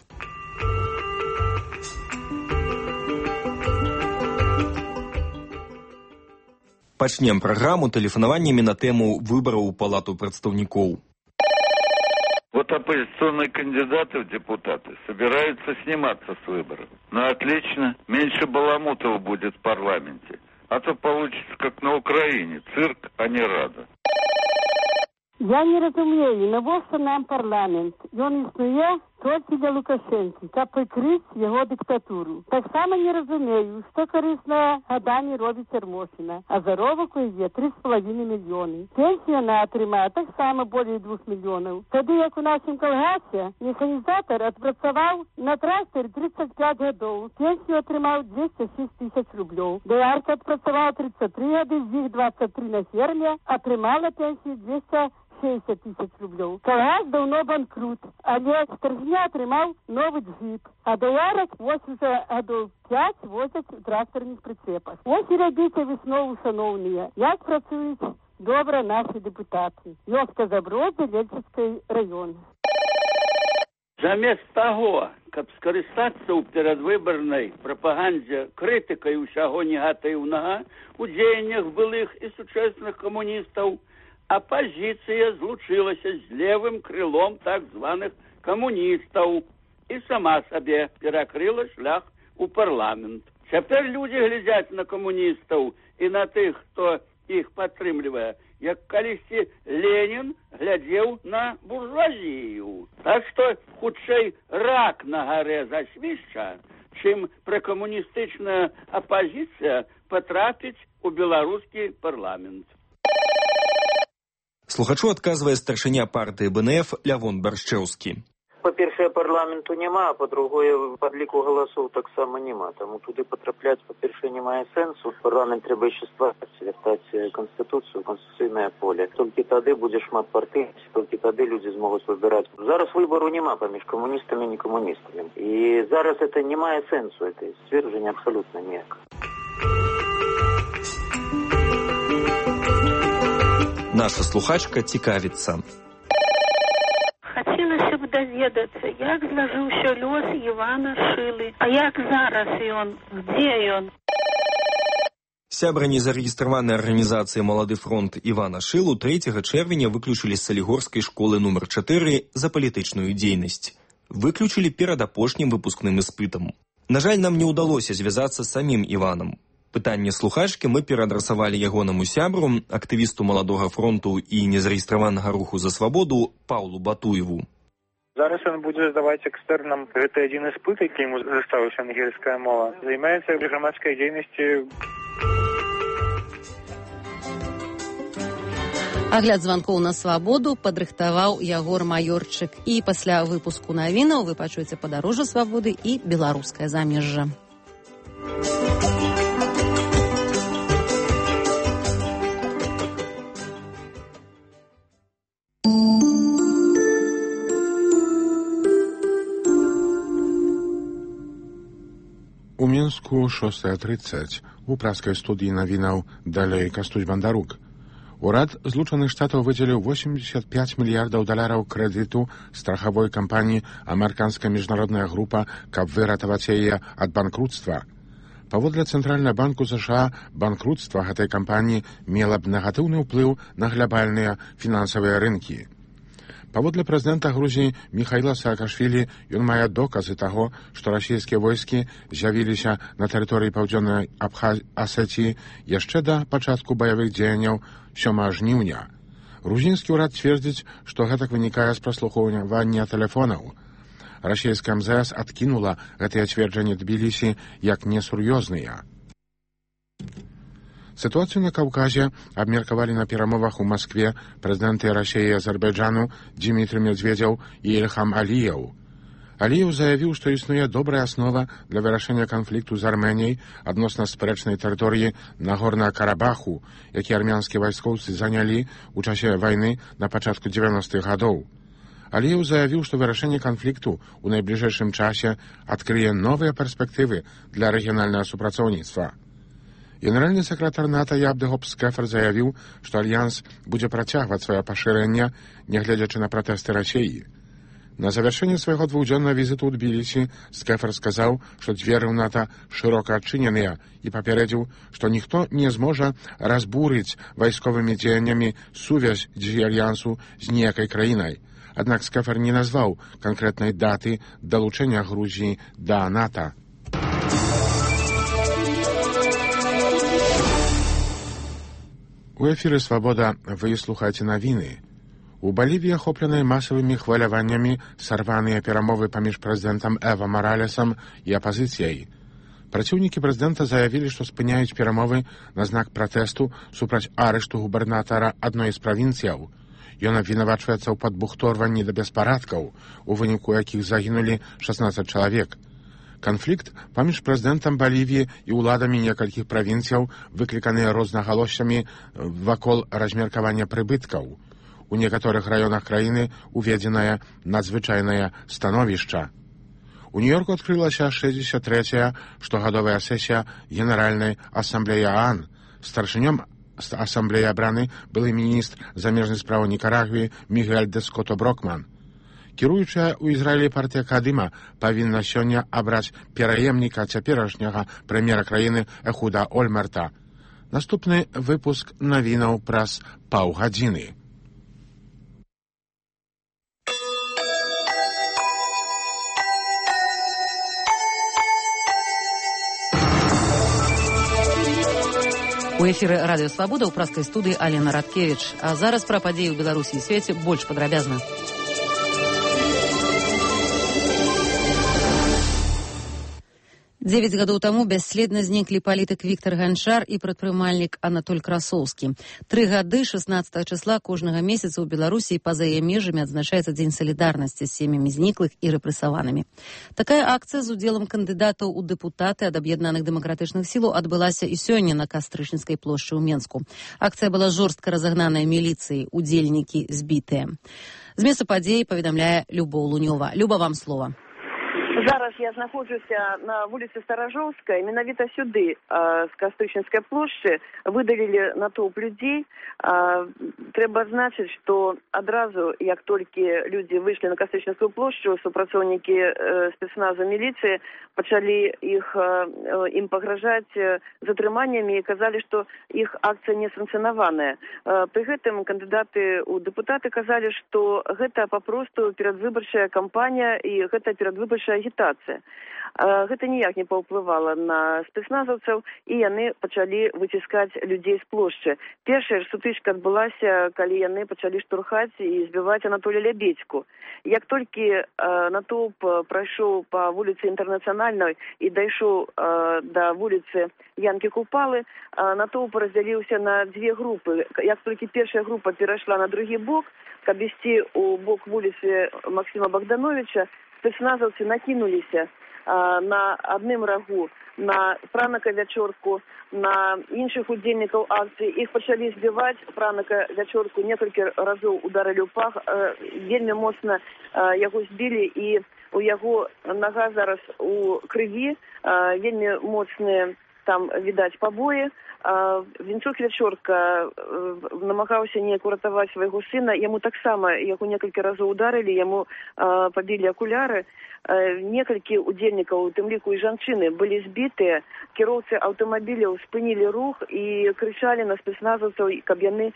Пачнем праграму тэлефанаваннямі на тэму выбараў у Палату прадстаўнікоў. Вот оппозиционные кандидаты в депутаты собираются сниматься с выборов. Ну, отлично. Меньше баламутов будет в парламенте. А то получится, как на Украине. Цирк, а не рада. Я не разумею, навошта нам парламент. Ён існуе толькі для Лукашэнкі, каб прыкрыць яго дыктатуру. Таксама не разумею, што карысна гадамі робіць Ярмошына, а заробак у яе 3,5 мільёны. Пенсію яна атрымае таксама болей 2 мільёнаў. Тады, як у нашым калгасе, механізатар адпрацаваў на трактары 35 гадоў. Пенсію атрымаў 206 тысяч рублёў. Доярка адпрацавала 33 гады, з іх 23 на ферме, атрымала пенсію 260 тысяч рублёў. Калгас даўно банкрут, але Старзня атрымаў новы джип, а доярак вось уже гадоў 5 возяць у трактарных прыцепах. Вось і рабіце выснову, шаноўныя, як працуюць добра нашы дэпутаты. Вёска Забродзе, Лельчыцкай раён. Замест таго, каб скарыстацца ў перадвыбарнай прапагандзе крытыкай усяго негатыўнага у дзеяннях былых і сучасных камуністаў, апозіцыя злучылася з левым крылом так званых камуністаў і сама сабе перакрыла шлях у парламент. Цяпер людзі глядзяць на камуністаў і на тых, хто іх падтрымлівае, як калісьці Ленін глядзеў на буржуазію. Так што хутчэй рак на гарэ засвішча, чым пракамуністычная апозіцыя патрапіць у беларускі парламент. Слухачу адказвае старшыня партыі БНФ Лявон Баршчэўскі. Па-першае, парламенту няма, а па-другое, падліку галасоў таксама няма. Таму туды патрапляць, па-першае, не мае сэнсу. Парламент трэба яшчэ ствараць, вяртаць канстытуцыю, канстытуцыйнае поле. Толькі тады будзе шмат партый, толькі тады людзі змогуць выбіраць. Зараз выбару няма паміж камуністамі і некамуністамі. І зараз это не мае сэнсу, это сцверджанне абсалютна ніяк. Наша слухачка цікавіцца. Хацелася б даведацца, як злажыўся лёс Івана Шылы, а як зараз ён, дзе ён? Сябра незарэгістраванай арганізацыі «Малады фронт» Івана Шылу 3 чэрвеня выключылі з Салігорскай школы нумар 4 за палітычную дзейнасць. Выключылі перад апошнім выпускным іспытам. На жаль, нам не ўдалося звязацца з самім Іванам. Пытанне слухачкі мы пераадрасавалі ягонаму сябру, актывісту Маладога фронту і незарэгістраванага руху за свабоду Паўлу Батуеву. Зараз ён будзе здаваць экстэрнам. Гэта адзін з пытак, які яму засталася ангельская мова. Займаецца грамадскай дзейнасцю. Агляд званкоў на свабоду падрыхтаваў Ягор Маёрчык. І пасля выпуску навінаў вы пачуеце падарожжа свабоды і беларускае замежжа. У Мінску 6:30. У праскай студыі навінаў далей Кастусь Бандарук. Урад Злучаных Штатаў выдзеліў $85 мільярдаў крэдыту страхавой кампаніі амерыканская міжнародная група, каб выратаваць яе ад банкруцтва. Паводле Цэнтральнага банку США, банкруцтва гэтай кампаніі мела б негатыўны ўплыў на глобальныя фінансавыя рынкі. Паводле прэзідэнта Грузіі Міхаіла Саакашвілі, ён мае доказы таго, што расійскія войскі з'явіліся на тэрыторыі паўдзённай Асетіі яшчэ да пачатку баявых дзеянняў 7 жніўня. Грузінскі ўрад цвердзіць, што гэтак вынікае з праслухоўвання тэлефонаў. Расійская МЗС адкінула гэтыя цверджанні Тбілісі як несур'ёзныя. Ситуацию на Кавказе обмерковали на перемовах у Москве президенты России и Азербайджану Дмитрий Медведев и Ильхам Алиев. Алиев заявил, что існуе добрая основа для вырашэння конфликту з Арменіяй адносна спрэчнай тэрыторыі Нагорнага Карабаху, які армянскія вайскоўцы занялі ў часе вайны на пачатку 90-х гадоў. Алиев заявил, что вырашэнне конфликту ў найбліжэйшым часе адкрые новыя перспектывы для рэгіянальнага супрацоўніцтва. Генеральны сакратар НАТО Ябдэгоп Скефер заявіў, што альянс будзе працягваць сваё пашырэнне, нягледзячы на пратэсты Расіі. На завяршэнне свайго двухдзённага візіту ў Тбілісі Скефер сказаў, што дзверы ў НАТО шырока адчыненыя і папярэдзіў, што ніхто не зможа разбурыць вайсковымі дзеяннямі сувязь альянсу з ніякай краінай. Аднак Скефер не назваў канкрэтнай даты далучэння Грузіі да НАТО. У эфіры «Свабода» вы слухаеце навіны. У Балівіі, ахопленай масавымі хваляваннямі, сарваныя перамовы паміж прэзідэнтам Эва Маралесам і апазіцыяй. Праціўнікі прэзідэнта заявілі, што спыняюць перамовы на знак пратэсту супраць арышту губернатара адной з правінцыяў. Ён абвінавачваецца ў падбухторванні да беспарадкаў, у выніку якіх загінулі 16 чалавек. Канфлікт паміж прэзідэнтам Балівіі і ўладамі некалькіх правінцыяў выкліканыя рознагалоссямі вакол размеркавання прыбыткаў. У некаторых раёнах краіны уведзенае надзвычайнае становішча. У Нью-Йорку адкрылася 63-я штогадовая сесія Генеральнай асамблеі ААН. Старшынём асамблеі абраны былы міністр замежных спраў Нікарагвы Мігель де Скотто Брокман. Кіруючая ў Ізраілі партыя Кадыма павінна сёння абраць пераемніка цяперашняга прэм'ера краіны Эхуда Ольмерта. Наступны выпуск навінаў праз паўгадзіны. У эфіры радыё «Свабода» ў праскай студыі Алена Радкевіч. А зараз пра падзеі ў Беларусі і свеце больш падрабязна. 9 гадоў таму бясследна зніклі палітык Віктар Ганчар і прадпрымальнік Анатоль Красоўскі. 3 гады 16 числа кожнага месяца ў Беларусі па-за яе межамі адзначаецца Дзень салідарнасці з сем'ямі зніклых і рэпрэсаванымі. Такая акцыя з удзелам кандыдатаў у дэпутаты ад аб'яднаных дэмакратычных сілаў адбылася і сёння на Кастрычніцкай плошчы ў Менску. Акцыя была жорстка разагнаная міліцыяй, удзельнікі збітыя. З месца падзеі паведамляе Любоў Лунёва. Люба, вам слова. Зараз я знаходжуся на вуліцы Старажоўскай, менавіта сюды, з Кастрычніцкай плошчы, выдалілі натоўп людзей. Трэба адзначыць, што адразу, як толькі людзі выйшлі на Кастрычніцкую плошчу, супрацоўнікі спецназу міліцыі пачалі ім пагражаць затрыманнямі і казалі, што іх акцыя не санкцыянаваная. Пры гэтым кандыдаты ў дэпутаты казалі, што гэта папросту перадвыбарчая кампанія і гэта перадвыбарчая агітацыя. Гэта ніяк не паўплывала на спецназаўцаў, і яны пачалі выціскаць людзей з плошчы. Першая ж сутычка адбылася, калі яны пачалі штурхаць і збіваць Анатолія Лябедзьку. Як толькі натоўп прайшоў па вуліцы Інтэрнацыянальнай і дайшоў да вуліцы Янкі Купалы, натоўп раздзяліўся на дзве групы. Як толькі першая група перайшла на другі бок, каб ісці ў бок вуліцы Максіма Богдановича, спецназаўцы накінуліся на адным рагу, на Франака Вячорку, на іншых удзельнікаў акцыі. Іх пачалі збіваць. Франака Вячорку некалькі разоў ударылі ў пах, вельмі моцна яго збілі, і у яго нага зараз у крыві, вельмі моцныя там відаць пабоі. Вінчук Вячорка намагаўся неяк уратаваць свайго сына, яму таксама яго некалькі разоў ударылі, яму пабілі акуляры. Некалькі удзельнікаў, у тым ліку і жанчыны, былі збітыя. Кіроўцы аўтамабіляў спынілі рух і крычалі на спецназаўцаў, каб яны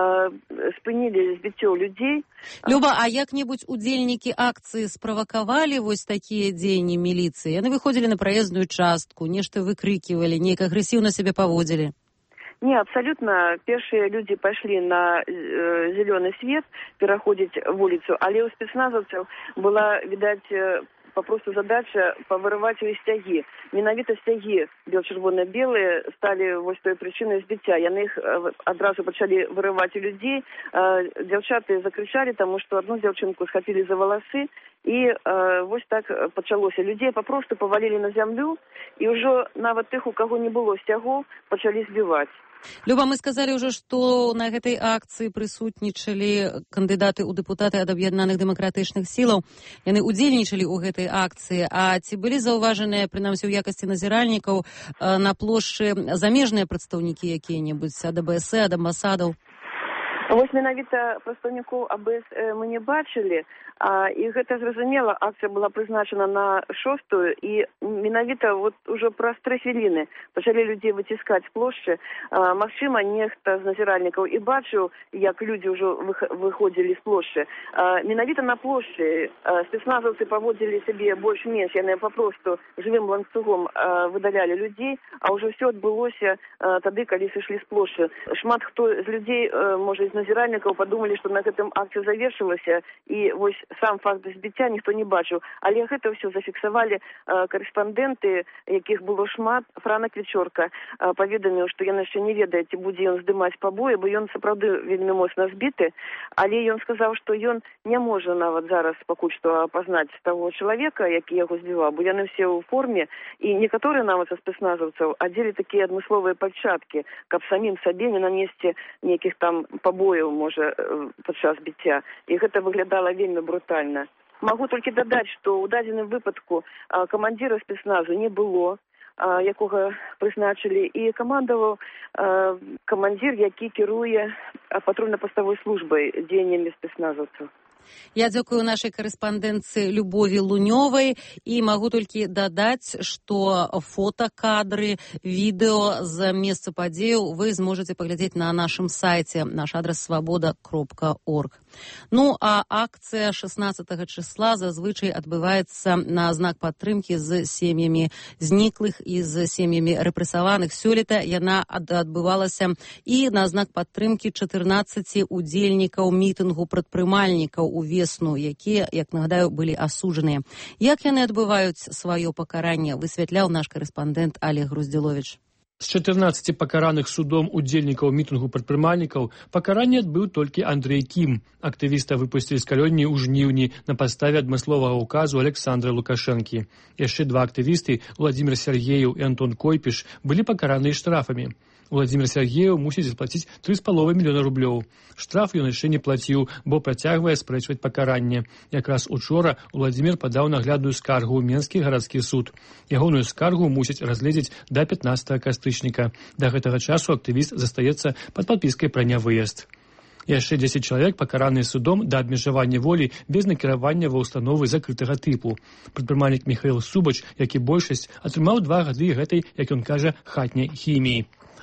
спынілі збіццё людзей. Люба, а як-небудзь удзельнікі акцыі справакавалі вось такія дзеянні міліцыі? Яны выходзілі на праезную частку, нешта выкрыківалі, неяк агрэсіўна сябе паводзілі? Не, абсолютно. Першие люди пошли на зеленый свет пераходзіць вуліцу, але у спецназаўцаў была, відаць, попросту задача повырывать у сцягі. Менавіта сцягі бел-чырвона-белыя сталі вось той прычынай збіцця. Яны іх адразу пачалі вырываць у людзей. Дзяўчаты закрычалі, таму што одну дзяўчынку схапілі за валасы, і вось так пачалося. Людзей папросту павалілі на зямлю, і ўжо нават тых, у каго не было сцягоў, пачалі збіваць. Люба, мы сказалі ўжо, што на гэтай акцыі прысутнічалі кандыдаты ў дэпутаты ад аб'яднаных дэмакратычных сілаў. Яны удзельнічалі ў гэтай акцыі. А ці былі заўважаныя, прынамсі, ў якасці назіральнікаў на плошчы замежныя прадстаўнікі якія-небудзь ад АБС, ад амбасадаў? Вось менавіта прадстаўнікоў АБС мы не бачылі, і гэта зразумела, акцыя была прызначана на 6-ю, і менавіта вот ужо праз 3 хвіліны пачалі людзей выціскаць з плошчы. Магчыма, нехта з назіральнікаў і бачыў, як людзі ўжо выходзілі з плошчы. Менавіта на плошчы спецназаўцы паводзілі сябе больш-менш, яны папросту жывым ланцугом выдалялі людзей, а ўжо ўсё адбылося тады, калі сышлі з плошчы. Шмат хто з людзей, можа, з назіральнікаў падумалі, што на гэтым акцыя завершылася, і вось сам факт збіцця ніхто не бачыў. Але гэта ўсё зафіксавалі карэспандэнты, якіх было шмат. Франак Вячорка паведаміў, што ён яшчэ не ведае, ці будзе ён здымаць пабоі, бо ён сапраўды вельмі моцна збіты. Але ён сказаў, што ён не можа нават зараз пакуль што апазнаць таго чалавека, які яго збіваў, бо яны ўсе ў форме, і некаторыя нават са спецназаўцаў адзелі такія адмысловыя пальчаткі, каб самім сабе не нанесці нейкіх там пабояў, можа, падчас біцця. І гэта выглядала вельмі брутальна. Магу толькі дадаць, што ў дадзеным выпадку камандзіра спецназу не было, якога прызначылі, і камандаваў камандзір, які кіруе патрульна-паставой службай дзеяннямі спецназаўцаў. Я дзякую нашай карэспандэнцыі Любові Лунёвай і магу толькі дадаць, што фота, кадры, відэо з месца падзеяў вы зможаце паглядзець на нашым сайце, наш адрас свабода.орг. Ну, а акцыя 16 числа зазвычай адбываецца на знак падтрымкі з сем'ямі зніклых і з сем'ямі рэпрэсаваных. Сёлета яна адбывалася і на знак падтрымкі 14 удзельнікаў мітынгу прадпрымальнікаў увесну, якія, як нагадаю, былі асуджаныя. Як яны адбываюць сваё пакаранне, высвятляў наш карэспандэнт Олег Груздзіловіч. З 14 пакараных судом удзельнікаў мітынгу прадпрымальнікаў пакаранне адбыў толькі Андрэй Кім. Актывіста выпусцілі з калоніі ў жніўні на падставе адмысловага ўказу Александра Лукашэнкі. Яшчэ 2 актывісты, Владзімір Сяргееў і Антон Койпіш, былі пакараныя штрафамі. Владзімір Сяргееў мусіць заплаціць 3,5 мільёна рублёў. Штраф ён яшчэ не плаціў, бо працягвае спрэчваць пакаранне. Якраз учора Владзімір падаў наглядную скаргу ў Менскі гарадскі суд. Ягоную скаргу мусіць разгледзець да 15 кастрычніка. Да гэтага часу актывіст застаецца пад падпіскай пра нявыезд. Яшчэ 10 чалавек пакараныя судом да абмежавання волі без накіравання ва ўстановы закрытага тыпу. Прадпрымальнік Міхаіл Субач, як і большасць, атрымаў 2 гады гэтай, як ён кажа, хатняй хіміі.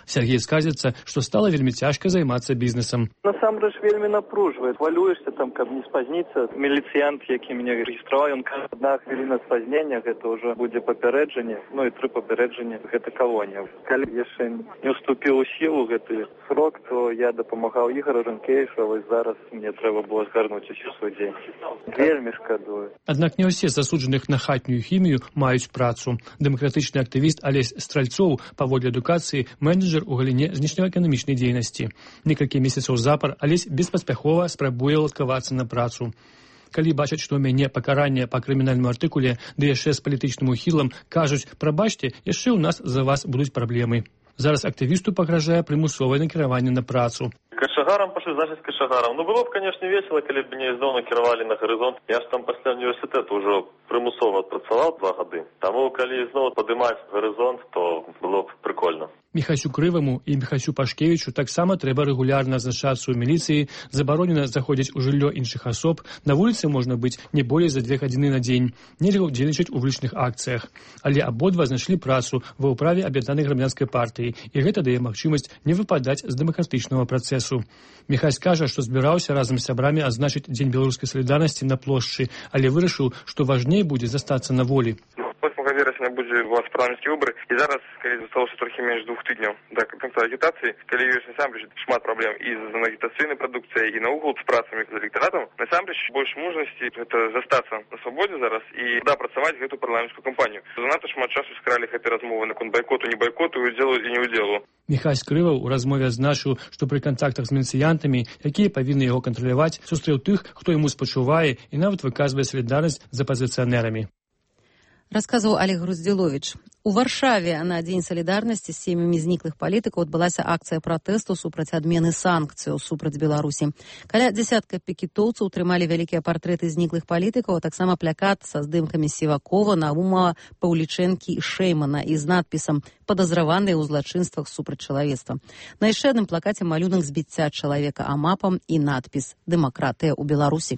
Сергей скажется, что стало вельми цяжка займацца бізнесам. Насамрэч вельмі напружвае. Хвалюешся там, каб не спазніцца. Міліцыянт, які мяне рэгістраваў, ён кажа, 1 хвіліна спазнення, гэта ўжо будзе папярэджанне, ну і 3 папярэджання, гэта калонія. Калі яшчэ не ўступіў у сілу гэты срок, то я дапамагаў Ігору Рынкевічу, а вось зараз мне трэба было згарнуць усю свой дзень. Вельмі шкадую. Аднак не ўсе засуджаных на хатнюю хімію маюць працу. Дэмакратычны актывіст Алесь Стральцоў, паводле адукацыі, менеджер у галіне знешнеэканамічнай дзейнасці. Некалькі месяцаў запар Алесь беспаспяхова спрабуе ладкавацца на працу. Калі бачаць, што ў мяне пакаранне па крымінальнаму артыкуле, ды яшчэ з палітычным ухілам, кажуць, прабачце, яшчэ ў нас за вас будуць праблемы. Зараз актывісту пагражае прымусовае накіраванне на працу. Кашагарам пошли, значит, с кашагарам. Ну, было бы, конечно, весело, коли бы меня из дома накировали на горизонт. Я ж там после университета уже примусово отпрацовал 2 года. Тому, коли снова поднимать горизонт, то было бы прикольно. Міхасю Крываму і Міхасю Пашкевічу таксама трэба рэгулярна азначацца ў міліцыі, забаронена заходзіць у жыллё іншых асоб, на вуліцы можна быць не болей за 2 гадзіны на дзень, нельга ўдзельнічаць у вулічных акцыях. Але абодва знайшлі працу ва ўправе аб'яднанай грамадзянскай партыі, і гэта дае магчымасць не выпадаць з дэмакратычнага працэсу. Міхась кажа, што збіраўся разам з сябрамі адзначыць Дзень беларускай салідарнасці на плошчы, але вырашыў, што важней будзе застацца на волі. 8 вересня будзе у вас парламенцкія выбары, і зараз, калі засталося трохі менш 2 тыдняў да канца агітацыі, калі ёсць насамрэч шмат праблем і з агітацыйнай прадукцыяй, і наогул з працамі з электаратам, насамрэч больш мужнасці гэта застацца на свабодзе зараз і дапрацаваць гэту парламенцкую кампанію. Занадта шмат часу скралі гэтай размовы наконт байкоту, не байкоту, удзелу і не удзелу. Міхась Крываў у размове адзначыў, што пры кантактах з міліцыянтамі, якія павінны яго кантраляваць, сустрэў тых, хто яму спачувае і нават выказвае салідарнасць з апазіцыянерамі. Расказваў Олег Груздзіловіч. У Варшаве на Дзень салідарнасці з сем'ямі зніклых палітыкаў адбылася акцыя пратэсту супраць адмены санкцыяў супраць Беларусі. Каля дзясятка пікетоўцаў трымалі вялікія партрэты зніклых палітыкаў, а таксама плакат са здымкамі Сівакова, Наумова, Паўлічэнкі і Шэймана і з надпісам «Падазраваныя ў злачынствах супраць чалавецтва». На яшчэ адным плакаце малюнак збіцця чалавека амапам і надпіс «Дэмакратыя ў Беларусі».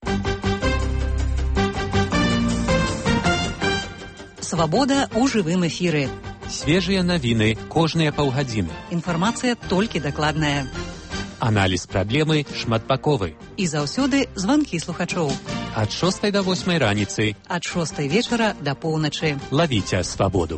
Свабода ў жывым эфіры. Свежыя навіны кожныя паўгадзіны. Інфармацыя толькі дакладная. Аналіз праблемы шматбаковы. І заўсёды званкі слухачоў. Ад 6 до 8 раніцы. Ад 6 вечара да поўначы. Лавіце свабоду.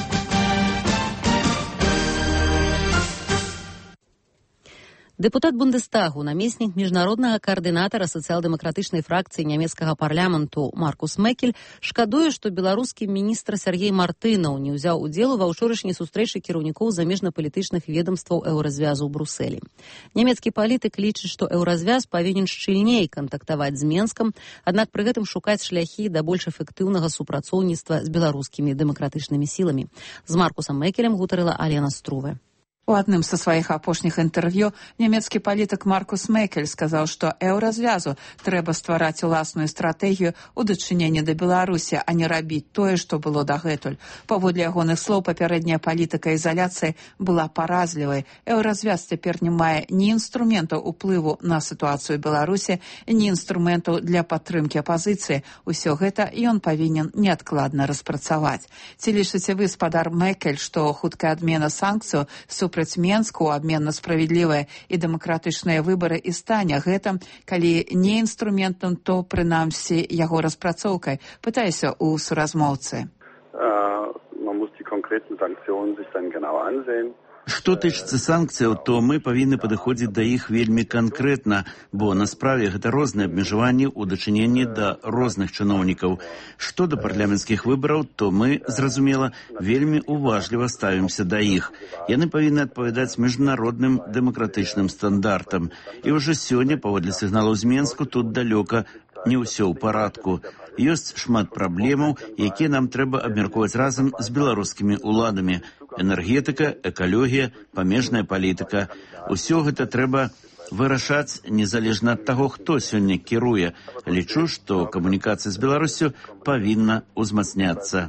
Дэпутат Бундестагу, намеснік міжнароднага каардынатара сацыял-дэмакратычнай фракцыі нямецкага парламенту Маркус Мэкель шкадуе, што беларускі міністр Сергей Мартынаў не ўзяў удзелу ва ўчорашняй сустрэчы кіраўнікоў замежнапалітычных ведомстваў Еўразвязу ў Брусэлі. Нямецкі палітык лічыць, што Еўразвяз павінен шчыльней кантактаваць з Менскам, аднак пры гэтым шукаць шляхі да больш эфектыўнага супрацоўніцтва з беларускімі дэмакратычнымі сіламі. З Маркусам Мэкелем гутарыла Алена Струве. У адным са сваіх апошніх інтэрв'ю нямецкі палітык Маркус Мэкель сказаў, што Еўразвязу трэба ствараць уласную стратэгію ў дачыненні да Беларусі, а не рабіць тое, што было дагэтуль. Паводле ягоных слоў, папярэдняя палітыка ізаляцыі была паразлівай. Еўразвяз цяпер не мае ні інструментаў уплыву на сітуацыю Беларусі, ні інструментаў для падтрымкі апазіцыі. Усё гэта ён павінен неадкладна распрацаваць. Ці лічыце вы, спадар Мэкель, што хуткая адмена санкцыяў супраць Менску, абмен на справядлівыя і дэмакратычныя выбары і стане гэтым, калі не інструментам, то прынамсі яго распрацоўкай? Пытаюся ў суразмоўцы. Man muss die konkreten Sanktionen sich dann genauer ansehen. Што тычыцца санкцыяў, то мы павінны падыходзіць да іх вельмі канкрэтна, бо на справе гэта розныя абмежаванні ў дачыненні да розных чыноўнікаў. Што да парламенцкіх выбараў, то мы, зразумела, вельмі уважліва ставімся да іх. Яны павінны адпавядаць міжнародным дэмакратычным стандартам. І ўжо сёння, паводле сігналаў з Менску, тут далёка не ўсё ў парадку. Ёсць шмат праблемаў, якія нам трэба абмяркоўваць разам з беларускімі ўладамі. Энергетыка, экалогія, памежная палітыка. Усё гэта трэба вырашаць незалежна ад таго, хто сёння кіруе. Лічу, што камунікацыя з Беларусю павінна ўзмацняцца.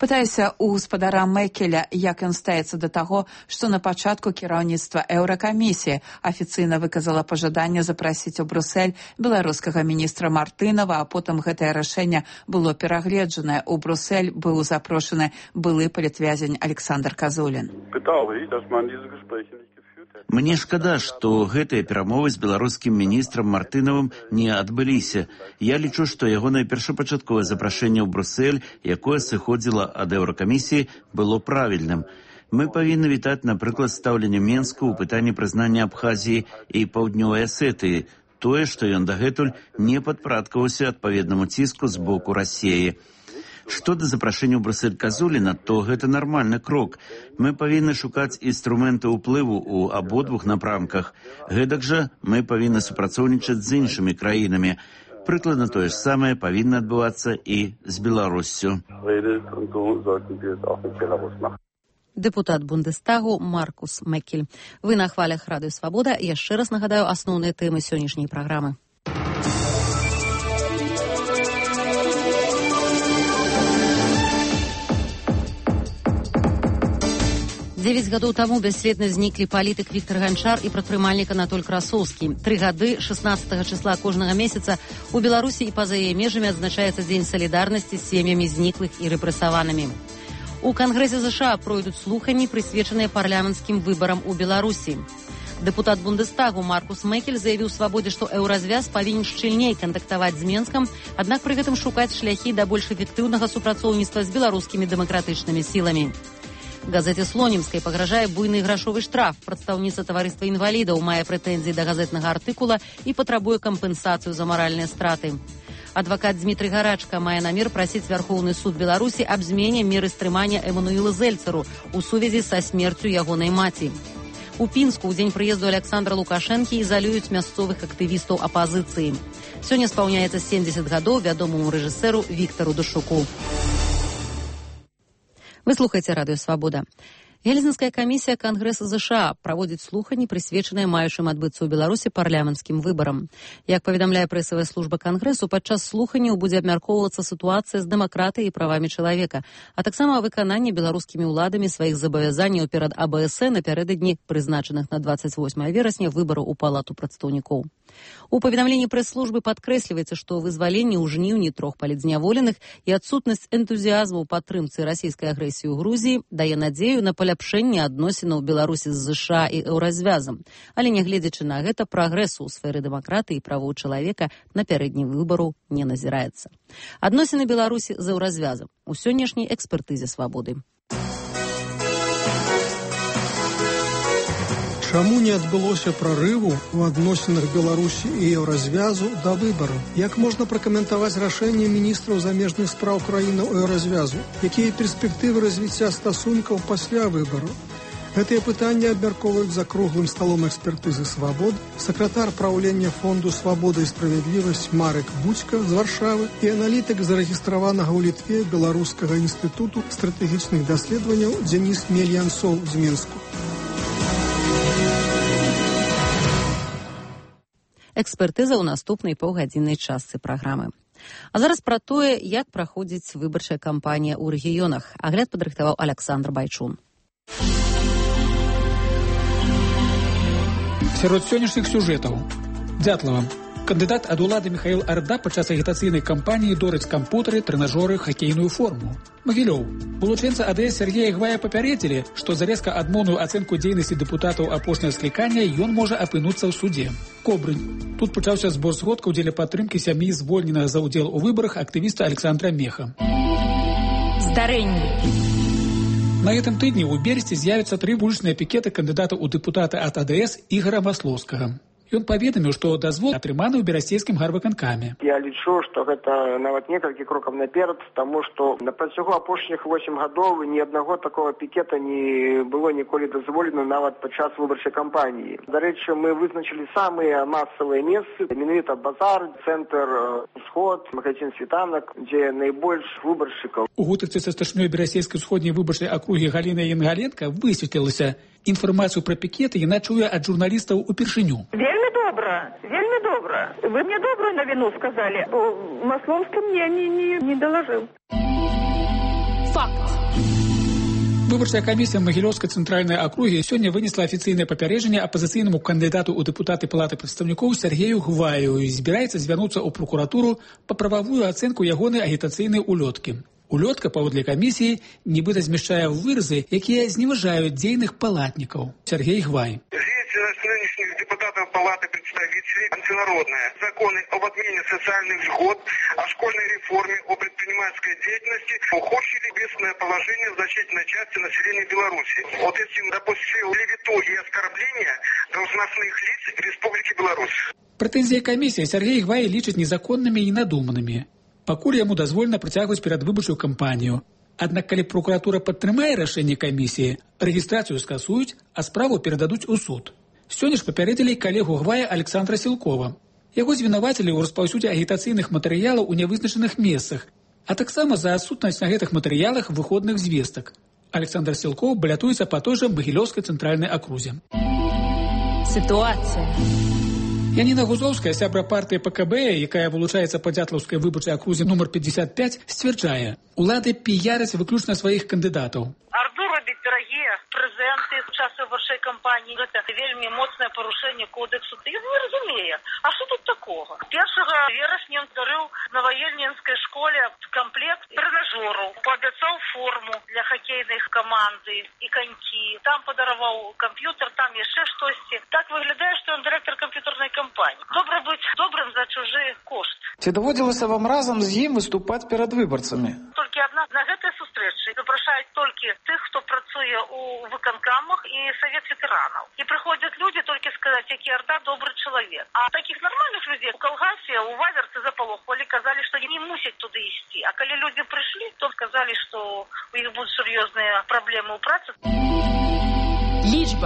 Пытаюся у гаспадара Мэкеля, як ён ставіцца да таго, што на пачатку кіраўніцтва Еўракамісіі афіцыйна выказала пажаданне запрасіць у Брюссель беларускага міністра Мартынова, а потым гэтае рашэнне было перагледжанае. У Брюссель быў запрошаны былы палітвязень Александр Казулін. Мне шкада, што гэтыя перамовы з беларускім міністрам Мартынавым не адбыліся. Я лічу, што ягонае першапачатковае запрашэнне ў Брюссель, якое сыходзіла ад Еўракамісіі, было правільным. Мы павінны вітаць, напрыклад, стаўленне Менску ў пытанні прызнання Абхазіі і Паўднёвай Асетыі, тое, што ён дагэтуль не падпарадкаваўся адпаведнаму ціску з боку Расіі. Што да запрашэння ў Брюссель Казуліна, то гэта нармальны крок. Мы павінны шукаць інструменты ўплыву ў абодвух напрамках. Гэтак жа мы павінны супрацоўнічаць з іншымі краінамі. Прыкладна тое ж самае павінна адбывацца і з Беларуссю. Дэпутат Бундестагу Маркус Мэкель. Вы на хвалях Радыё Свабода. Яшчэ раз нагадаю асноўныя тэмы сённяшняй праграмы. 9 гадоў таму бясследна зніклі палітык Віктар Ганчар і прадпрымальнік Анатоль Красоўскі. 3 гады 16 числа кожнага месяца у Беларусі і па-за яе межамі адзначаецца Дзень салідарнасці з сем'ямі зніклых і рэпрэсаванымі. У Кангрэсе США пройдуць слуханні, прысвечаныя парламенцкім выбарам у Беларусі. Дэпутат Бундестагу Маркус Мэкель заявіў Свабодзе, што Еўразвяз павінен шчыльней кантактаваць з Менскам, аднак пры гэтым шукаць шляхі да больш эфектыўнага супрацоўніцтва з беларускімі дэмакратычнымі сіламі. Газеце Слонімскай пагражае буйны грашовы штраф. Прадстаўніца таварыства інвалідаў мае прэтэнзіі да газетнага артыкула і патрабуе кампенсацыю за маральныя страты. Адвакат Дмітрый Гарачка мае намер прасіць Вярхоўны суд Беларусі аб змене меры стрымання Эмануілу Зельцеру у сувязі са смерцю ягонай маці. У Пінску ў дзень прыезду Александра Лукашэнкі ізалююць мясцовых актывістаў апазіцыі. Сёння спаўняецца 70 гадоў вядомаму рэжысэру Віктару Душуку. Вы слухаеце Радыё Свабода. Гельсінская камісія Кангрэса США праводзіць слуханні, прысвечаныя маючым адбыцца ў Беларусі парламенцкім выбарам. Як паведамляе прэсавая служба Кангрэсу, падчас слуханняў будзе абмяркоўвацца сітуацыя з дэмакратыяй і правамі чалавека, а таксама выкананне беларускімі ўладамі сваіх забавязанняў перад АБС напярэдадні прызначаных на 28 верасня выбараў у Палату прадстаўнікоў. У паведамленні прэс-службы падкрэсліваецца, што вызваленне ў жніўні 3 палітзняволеных і адсутнасць энтузіязму ў падтрымцы расійскай агрэсіі ў Грузіі дае надзею на паляпшэнне адносінаў Беларусі з ЗША і Еўразвязам. Але нягледзячы на гэта, прагрэсу ў сферы дэмакратыі і правоў чалавека напярэдні выбару не назіраецца. Адносіны Беларусі з Еўразвязам у сённяшняй экспертызе Свабоды. Чаму не адбылося прарыву ў адносінах Беларусі і Еўразвязу да выбараў? Як можна пракаментаваць рашэнне міністраў замежных спраў краінаў Еўразвязу? Якія перспектывы развіцця стасункаў пасля выбараў? Гэтыя пытанні абмяркоўваюць за круглым сталом экспертызы «Свабод» сакратар праўлення фонду «Свабода і справядлівасць» Марек Будзька з Варшавы і аналітык зарэгістраванага ў Літве Беларускага інстытуту стратэгічных даследаванняў Дзеніс Мельянцоў з Мінску. Экспертыза ў наступнай паўгадзіннай частцы праграмы. А зараз пра тое, як праходзіць выбарчая кампанія ў рэгіёнах. Агляд падрыхтаваў Александр Байчун. Сярод сённяшніх сюжэтаў. Дятлава. Кандыдат ад улады Михаил Арда падчас агітацыйнай кампаніі дорыць кампутары, трэнажоры, хакейную форму. Магілёў. Вылучэнца АДС Сергея Гвая папярэдзілі, што за рэзка адмоўную ацэнку дзейнасці дэпутатаў апошняга склікання ён можа апынуцца ў суде. Кобрынь. Тут пачаўся збор сродкаў дзеля падтрымкі сям'і звольненага за ўдзел у выбарах актывіста Александра Меха. Здарэнне. На гэтым тыдні ў берасці з'явяцца 3 вулічныя пікеты кандыдата ў дэпутаты ад АДС Ігора Маслоўскага. Ён паведаміў, што дазвол атрыманы ў берасцейскім гарвыканкаме. Я лічу, што гэта нават некалькі крокаў наперад, таму што на працягу апошніх 8 гадоў ні аднаго такого пікета не было ніколі дазволена нават падчас выбарчай кампаніі. Дарэчы, мы вызначылі самыя масавыя месцы, менавіта базар, цэнтр Усход, магазин Світанак, дзе найбольш выбаршчыкаў. У гутарцы са старшынёй берасцейскай усходняй выбарчай акругі Галінай Янгаленка высветлілася, інфармацыю пра пікеты яна чуе ад журналістаў упершыню. Вельмі добра. Вы мне добрую навіну сказалі, бо Маслоўскі мне не доложил. факт. Выбарчая камісія Магілёўскай цэнтральнай акругі сёння вынесла афіцыйнае папярэджанне апазіцыйнаму кандыдату ў дэпутаты палаты прадстаўнікоў Сергею Гваю і збіраецца звярнуцца ў прокуратуру па прававую ацэнку ягонай агітацыйнай улёткі. Улётка, паводле камісіі, нібыта змяшчае выразы, якія зневажаюць дзейных палатнікаў. Сергей Гвай. Деятельность нынешних депутатов Палаты представителей антинародная. Законы об отмене социальных льгот, о школьной реформе, о предпринимательской деятельности ухудшили бедственное положение значительной части населения Беларуси. Вот этим допустил клевету и оскорбления должностных лиц Республики Беларусь. Прэтэнзіі камісіі Сергей Гвай лічыць незаконнымі і надуманымі. Пакуль яму дазволена працягваць перадвыбарчую кампанію. Аднак, калі прокуратура падтрымае рашэнне камісіі, рэгістрацыю скасуюць, а справу перададуць у суд. Сёння ж папярэдзілі калегу Гвая Александра Сілкова. Яго звінавацілі ў распаўсюдзе агітацыйных матэрыялаў у нявызначаных месцах, а таксама за адсутнасць на гэтых матэрыялах выходных звестак. Александр Сілков балятуецца па той жа Магілёўскай цэнтральнай акрузе. Сітуацыя. Яніна Гузоўская, сябра партыі ПКБ, якая вылучаецца па Дзятлаўскай выбарчай акрузе нумар 55, сцвярджае, улады піяраць выключна сваіх кандыдатаў. Арду робіць дарагія прэзенты з час выбарчай кампаніі. Гэта вельмі моцнае парушэнне кодексу. Ён не разумее. А што тут такога? 1 верасня ён дарыў Новоельнінскай школе комплект трэнажёраў, паабяцаў форму для хакейнай каманды і канькі. Там падараваў камп'ютер, там яшчэ штосьці. Так выглядае, што ён дырэктар камп'ютарнай кампаніі. Добра быць добрым за чужы кошт. Ці даводзілася вам разам з ім выступаць перад выбарцамі? Толькі адна на гэтай сустрэчы запрашаюць толькі тых, хто працуе у выканкамах і савет ветэранаў. І прыходзяць людзі толькі сказаць, які Арда добры чалавек. А такіх нармальных людзей у калгасе, у Ваверцы запалохвалі, казалі, што не мусяць туды ісці. А калі людзі прыйшлі, то сказалі, што у іх будуць сур'ёзныя праблемы ў працы. Лічба.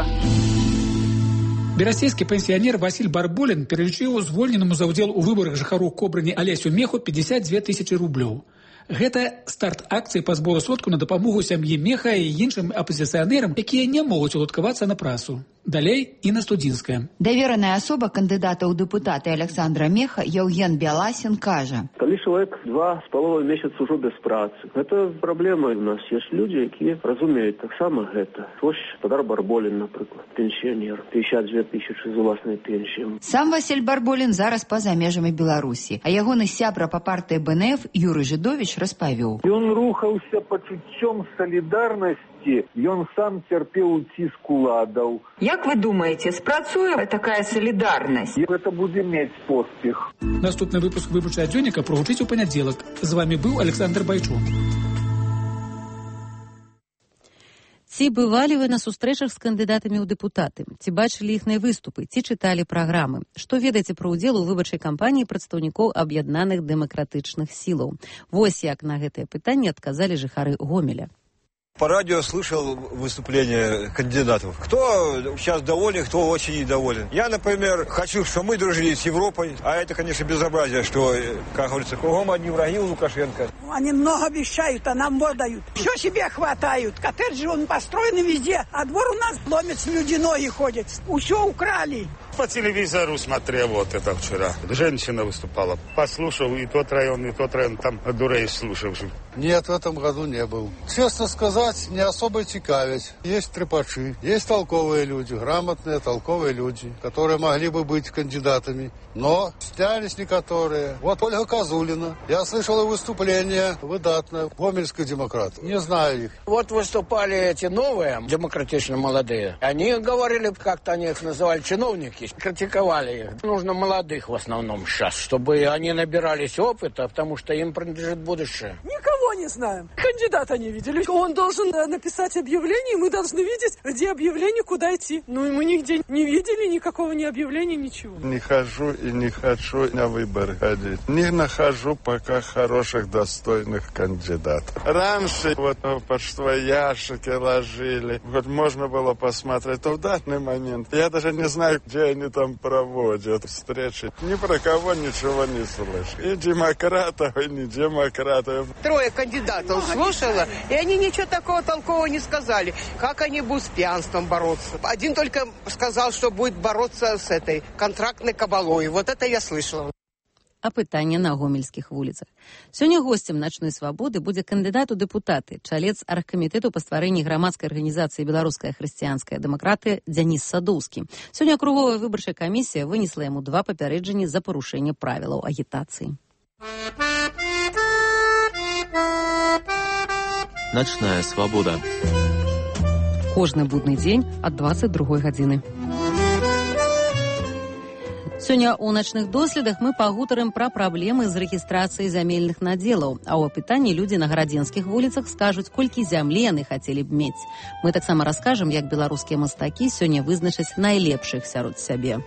Берасцейскі пенсіянер Васіль Барболін пералічыў звольненаму за ўдзел у выбарах жыхару Кобрані Алесю Меху 52 000 рублёў. Гэта старт акцыі па збору сродкаў на дапамогу сям'і Меха і іншым апазіцыянерам, якія не могуць уладкавацца на працу. Далей Інна Студзінская. Давераная асоба кандыдата ў дэпутаты Александра Меха Яўген Бяласін кажа: калі чалавек 2,5 месяца ўжо без працы, гэта праблема ў нас. Ёсць людзі, якія разумеюць таксама гэта. Вось Спадар Барболін, напрыклад, пенсіянер, 52 000 з уласнай пенсіяй. Сам Васіль Барболін зараз па-за межамі Беларусі, а ягоны сябра па партыі БНФ Юрый Жидович распавёў. Ён рухаўся пачуццём салідарнасці, ён сам цярпеў ціск уладаў. Як вы думаеце, спрацуе такая салідарнасць? Гэта будзе мець поспех. Наступны выпуск выбарчага дзённіка прагучыць у панядзелак. З вамі быў Александр Байчун. Ці бывалі вы на сустрэчах з кандыдатамі ў дэпутаты? Ці бачылі іхныя выступы? Ці чыталі праграмы? Што ведаеце пра ўдзел у выбарчай кампаніі прадстаўнікоў аб'яднаных дэмакратычных сілаў? Вось як на гэтае пытанне адказалі жыхары Гомеля. По радио слышал выступления кандидатов. Кто сейчас доволен, кто очень недоволен. Я, например, хочу, чтобы мы дружили с Европой. А это, конечно, безобразие, что, как говорится, кругом одни враги у Лукашенко. Они много обещают, а нам вот дают. Все себе хватают. Коттеджи он построены везде. А двор у нас ломится, люди ноги ходят. Все украли. По телевизору смотрел вот это вчера. Женщина выступала. Послушал и тот район, там дурей слушал. Нет, в этом году не был. Честно сказать, не особо цікавить. Есть трепачи, есть толковые люди, грамотные, толковые люди, которые могли бы быть кандидатами. Но снялись некоторые. Вот Ольга Козулина. Я слышал и выступление выдатное. Гомельских демократов. Не знаю их. Вот выступали эти новые, демократично молодые. Они говорили, как-то они их называли, чиновники. Критиковали их. Нужно молодых в основном сейчас, чтобы они набирались опыта, потому что им принадлежит будущее. Никого не знаем. Кандидата не видели. Он должен написать объявление, мы должны видеть, где объявление, куда идти. Ну и мы нигде не видели никакого ни объявления, ничего. Не хожу и не хочу на выборы ходить. Не нахожу пока хороших, достойных кандидатов. Раньше вот почтовые ящики ложили. Вот можно было посмотреть. Но в данный момент я даже не знаю, где они там проводят встречи. Ни про кого ничего не слышу. И демократов, и не демократов. 3 кандидатов слушала, и они ничего такого толкового не сказали. Как они будут с пьянством бороться. Один только сказал, что будет бороться с этой контрактной кабалой. Вот это я слышала. апытання на гомельскіх вуліцах. Сёння госцем начной свабоды будзе кандыдат у дэпутаты, чалец аргкамітэту па стварэнні грамадскай арганізацыі «Беларуская хрысціянская дэмакратыя» Дзяніс Садоўскі. Сёння акруговая выбарчая камісія вынесла яму 2 папярэджанні за парушэнне правілаў агітацыі. Начная свабода. Кожны будны дзень ад 22 гадзіны. Сёння ў начных доследах мы пагутарым пра праблемы з рэгістрацыяй зямельных надзелаў, а ў апытанні людзі на гарадзенскіх вуліцах скажуць, колькі зямлі яны хацелі б мець. Мы таксама раскажам, як беларускія мастакі сёння вызначаць найлепшых сярод сябе.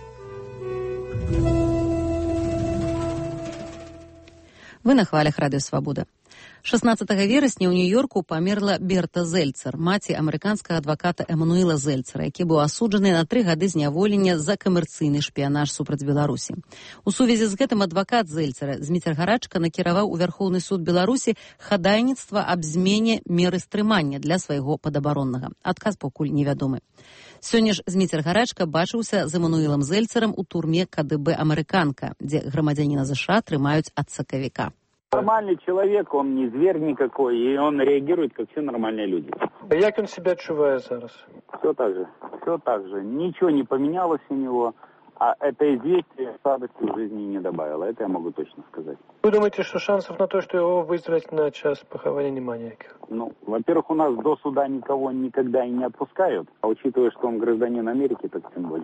Вы на хвалях Радыё Свабода. 16 верасня ў Нью-Йорку памерла Берта Зельцер, маці амерыканскага адваката Эмануэла Зельцера, які быў асуджаны на 3 гады зняволення за камерцыйны шпіянаж супраць Беларусі. У сувязі з гэтым адвакат Зельцера, Зміцер Гарачка, накіраваў у Вярхоўны суд Беларусі хадайніцтва аб змене меры стрымання для свайго падабароннага. Адказ пакуль невядомы. Сёння ж Зміцер Гарачка бачыўся з Эмануэлам Зельцерам у турме КДБ «Амерыканка», дзе грамадзяніна США трымаюць ад сакавіка. Нормальный человек, он не зверь никакой, и он реагирует, как все нормальные люди. А як он себя отчувает зараз? Все так же. Ничего не поменялось у него, а это известие радости в жизни не добавило, это я могу точно сказать. Вы думаете, что шансов на то, что его выставят на час похования, нема никаких? Ну, во-первых, у нас до суда никого никогда и не отпускают, а учитывая, что он гражданин Америки, так тем более.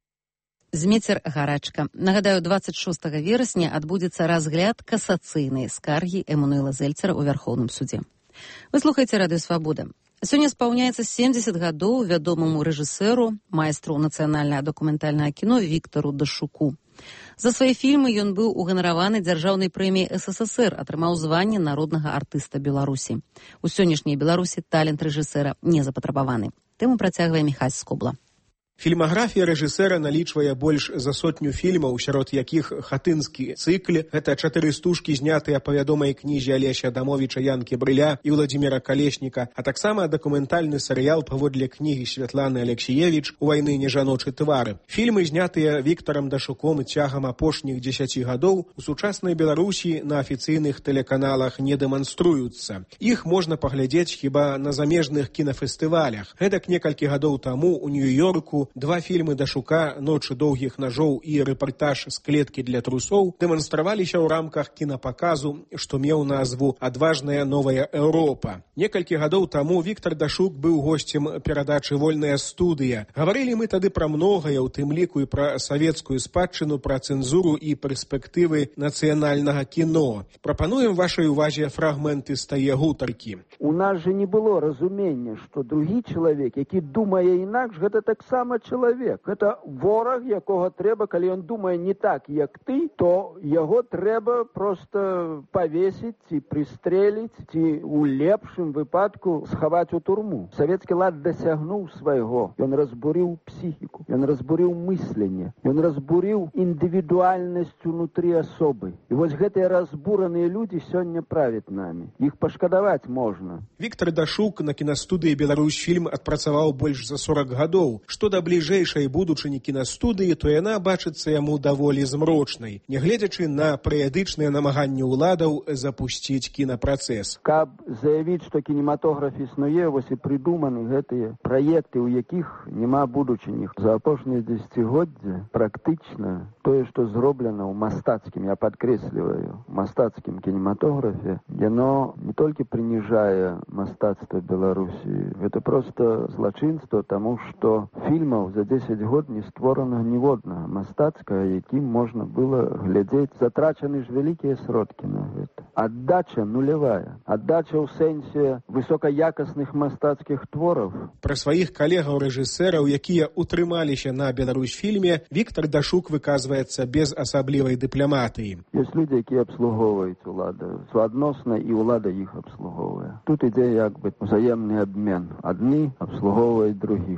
Зміцер Гарачка. Нагадаю, 26 верасня адбудзецца разгляд касацыйнай скаргі Эмануэла Зельцера ў Вярхоўным судзе. Вы слухаеце Радыё Свабода. Сёння спаўняецца 70 гадоў вядомаму рэжысэру, майстру нацыянальнае дакументальнае кіно Віктару Дашуку. За свае фільмы ён быў уганараваны дзяржаўнай прэміяй СССР, атрымаў званне народнага артыста Беларусі. У сённяшняй Беларусі талент рэжысэра не запатрабаваны. Тэму працягвае Міхась Скобла. Фільмаграфія рэжысэра налічвае больш за 100 фільмаў, сярод якіх хатынскі цыкль, гэта 4 стужкі, знятыя па вядомай кнізе Алеся Адамовіча Янкі Брыля і Владзіміра Калешніка, а таксама дакументальны серыял паводле кнігі Святланы Алексіевіч «У вайны не жаночы твары». Фільмы, знятыя Віктарам Дашуком цягам апошніх 10 гадоў, у сучаснай Беларусі на афіцыйных тэлеканалах не дэманструюцца. Іх можна паглядзець хіба на замежных кінафестывалях. Гэтак некалькі гадоў таму у Нью-Йорку 2 фільмы Дашука «Ночы доўгіх нажоў» і рэпартаж «З клеткі для трусоў» дэманстраваліся ў рамках кінапаказу, што меў назву «Адважная новая Еўропа». Некалькі гадоў таму Віктар Дашук быў госцем перадачы «Вольная студыя». Гаварылі мы тады пра многае, у тым ліку і пра савецкую спадчыну, пра цэнзуру і перспектывы нацыянальнага кіно. Прапануем вашай увазе фрагменты з тае гутаркі. У нас же не было разумення, што другі чалавек, які думае інакш, гэта таксама чалавек. Гэта вораг, якога трэба, калі ён думае не так, як ты, то яго трэба проста павесіць ці прыстрэліць, ці у лепшым выпадку схаваць у турму. Савецкі лад дасягнуў свайго. Ён разбурыў псіхіку, ён разбурыў мысленне, ён разбурыў індывідуальнасць унутры асобы. І вось гэтыя разбураныя людзі сёння правяць намі. Іх пашкадаваць можна. Віктар Дашук на кінастудыі «Беларусьфільм» адпрацаваў больш за 40 гадоў. Што да бліжэйшай будучыні кінастудыі, то яна бачыцца яму даволі змрочнай, нягледзячы на перыядычныя намаганні ўладаў запусціць кінапрацэс. Каб заявіць, што кінематограф існуе, вось і прыдуманы гэтыя праекты, у якіх няма будучыні. За апошнія дзесяцігоддзі практычна тое, што зроблена ў мастацкім, я падкрэсліваю, мастацкім кінематографе, яно не толькі прыніжае мастацтва Беларусі, гэта проста злачынства, таму што фільмаў за 10 год не створана ніводнага мастацкага, якім можна было глядзець. Затрачаны ж вялікія сродкі на гэта. Аддача нулявая. Аддача ў сэнсе высокаякасных мастацкіх твораў. Пра сваіх калегаў-рэжысэраў, якія утрымаліся на Беларусьфільме, Віктар Дашук выказваецца без асаблівай дыпламатыі. Ёсць людзі, якія абслугоўваюць уладу суадносна, і ўлада іх абслугоўвае. Тут ідзе як бы ўзаемны абмен. Адны абслугоўваюць другіх.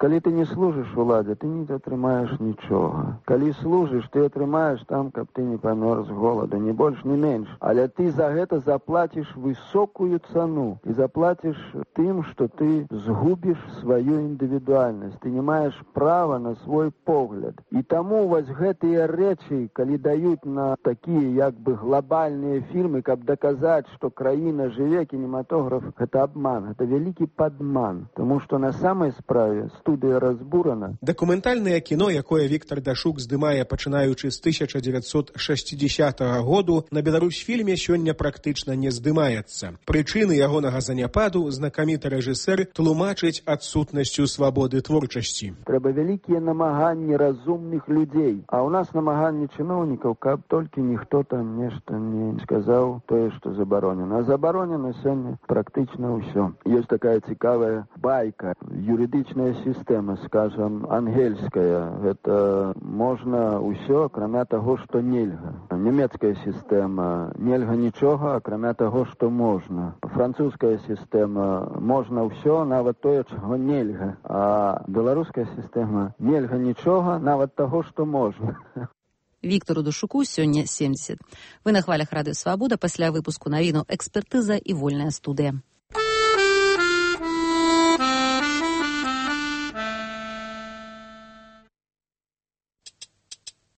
Калі ты не служыш уладзе, ты не атрымаеш нічога. Калі служыш, ты атрымаеш там, каб ты не памёр з голаду, ні больш, ні менш. Але ты за гэта заплаціш высокую цану і заплаціш тым, што ты згубіш сваю індывідуальнасць. Ты не маеш права на свой погляд. І таму вось гэтыя рэчы, калі даюць на такія як бы глобальныя фільмы, каб даказаць, што краіна жыве, кінематограф, гэта абман, гэта вялікі падман. Таму што на самай справе студыя разбурана. Дакументальнае кіно, якое Віктор Дашук здымае пачынаючы з 1960 году, на Беларусьфільме сёння практычна не здымаецца. Прычыны ягонага заняпаду знакаміты рэжысэр тлумачыць адсутнасцю свабоды творчасці. Трэба вялікія намаганні разумных людзей, а ў нас намаганні чыноўнікаў, каб толькі ніхто там нешта не сказаў тое, што забаронена. А забаронена сёння практычна ўсё. Ёсць такая цікавая байка. Юрыдычная сістэма, скажам, ангельская. Гэта можна ўсё, акрамя таго, што нельга. Нямецкая сістэма нельга нічога, акрамя таго, што можна. Французская сістэма можна ўсё, нават тое, чаго нельга. А беларуская сістэма нельга нічога, нават таго, што можна. Віктору Дашуку сёння 70. Вы на хвалях Радыё Свабода, пасля выпуску навіну экспертыза і вольная студыя.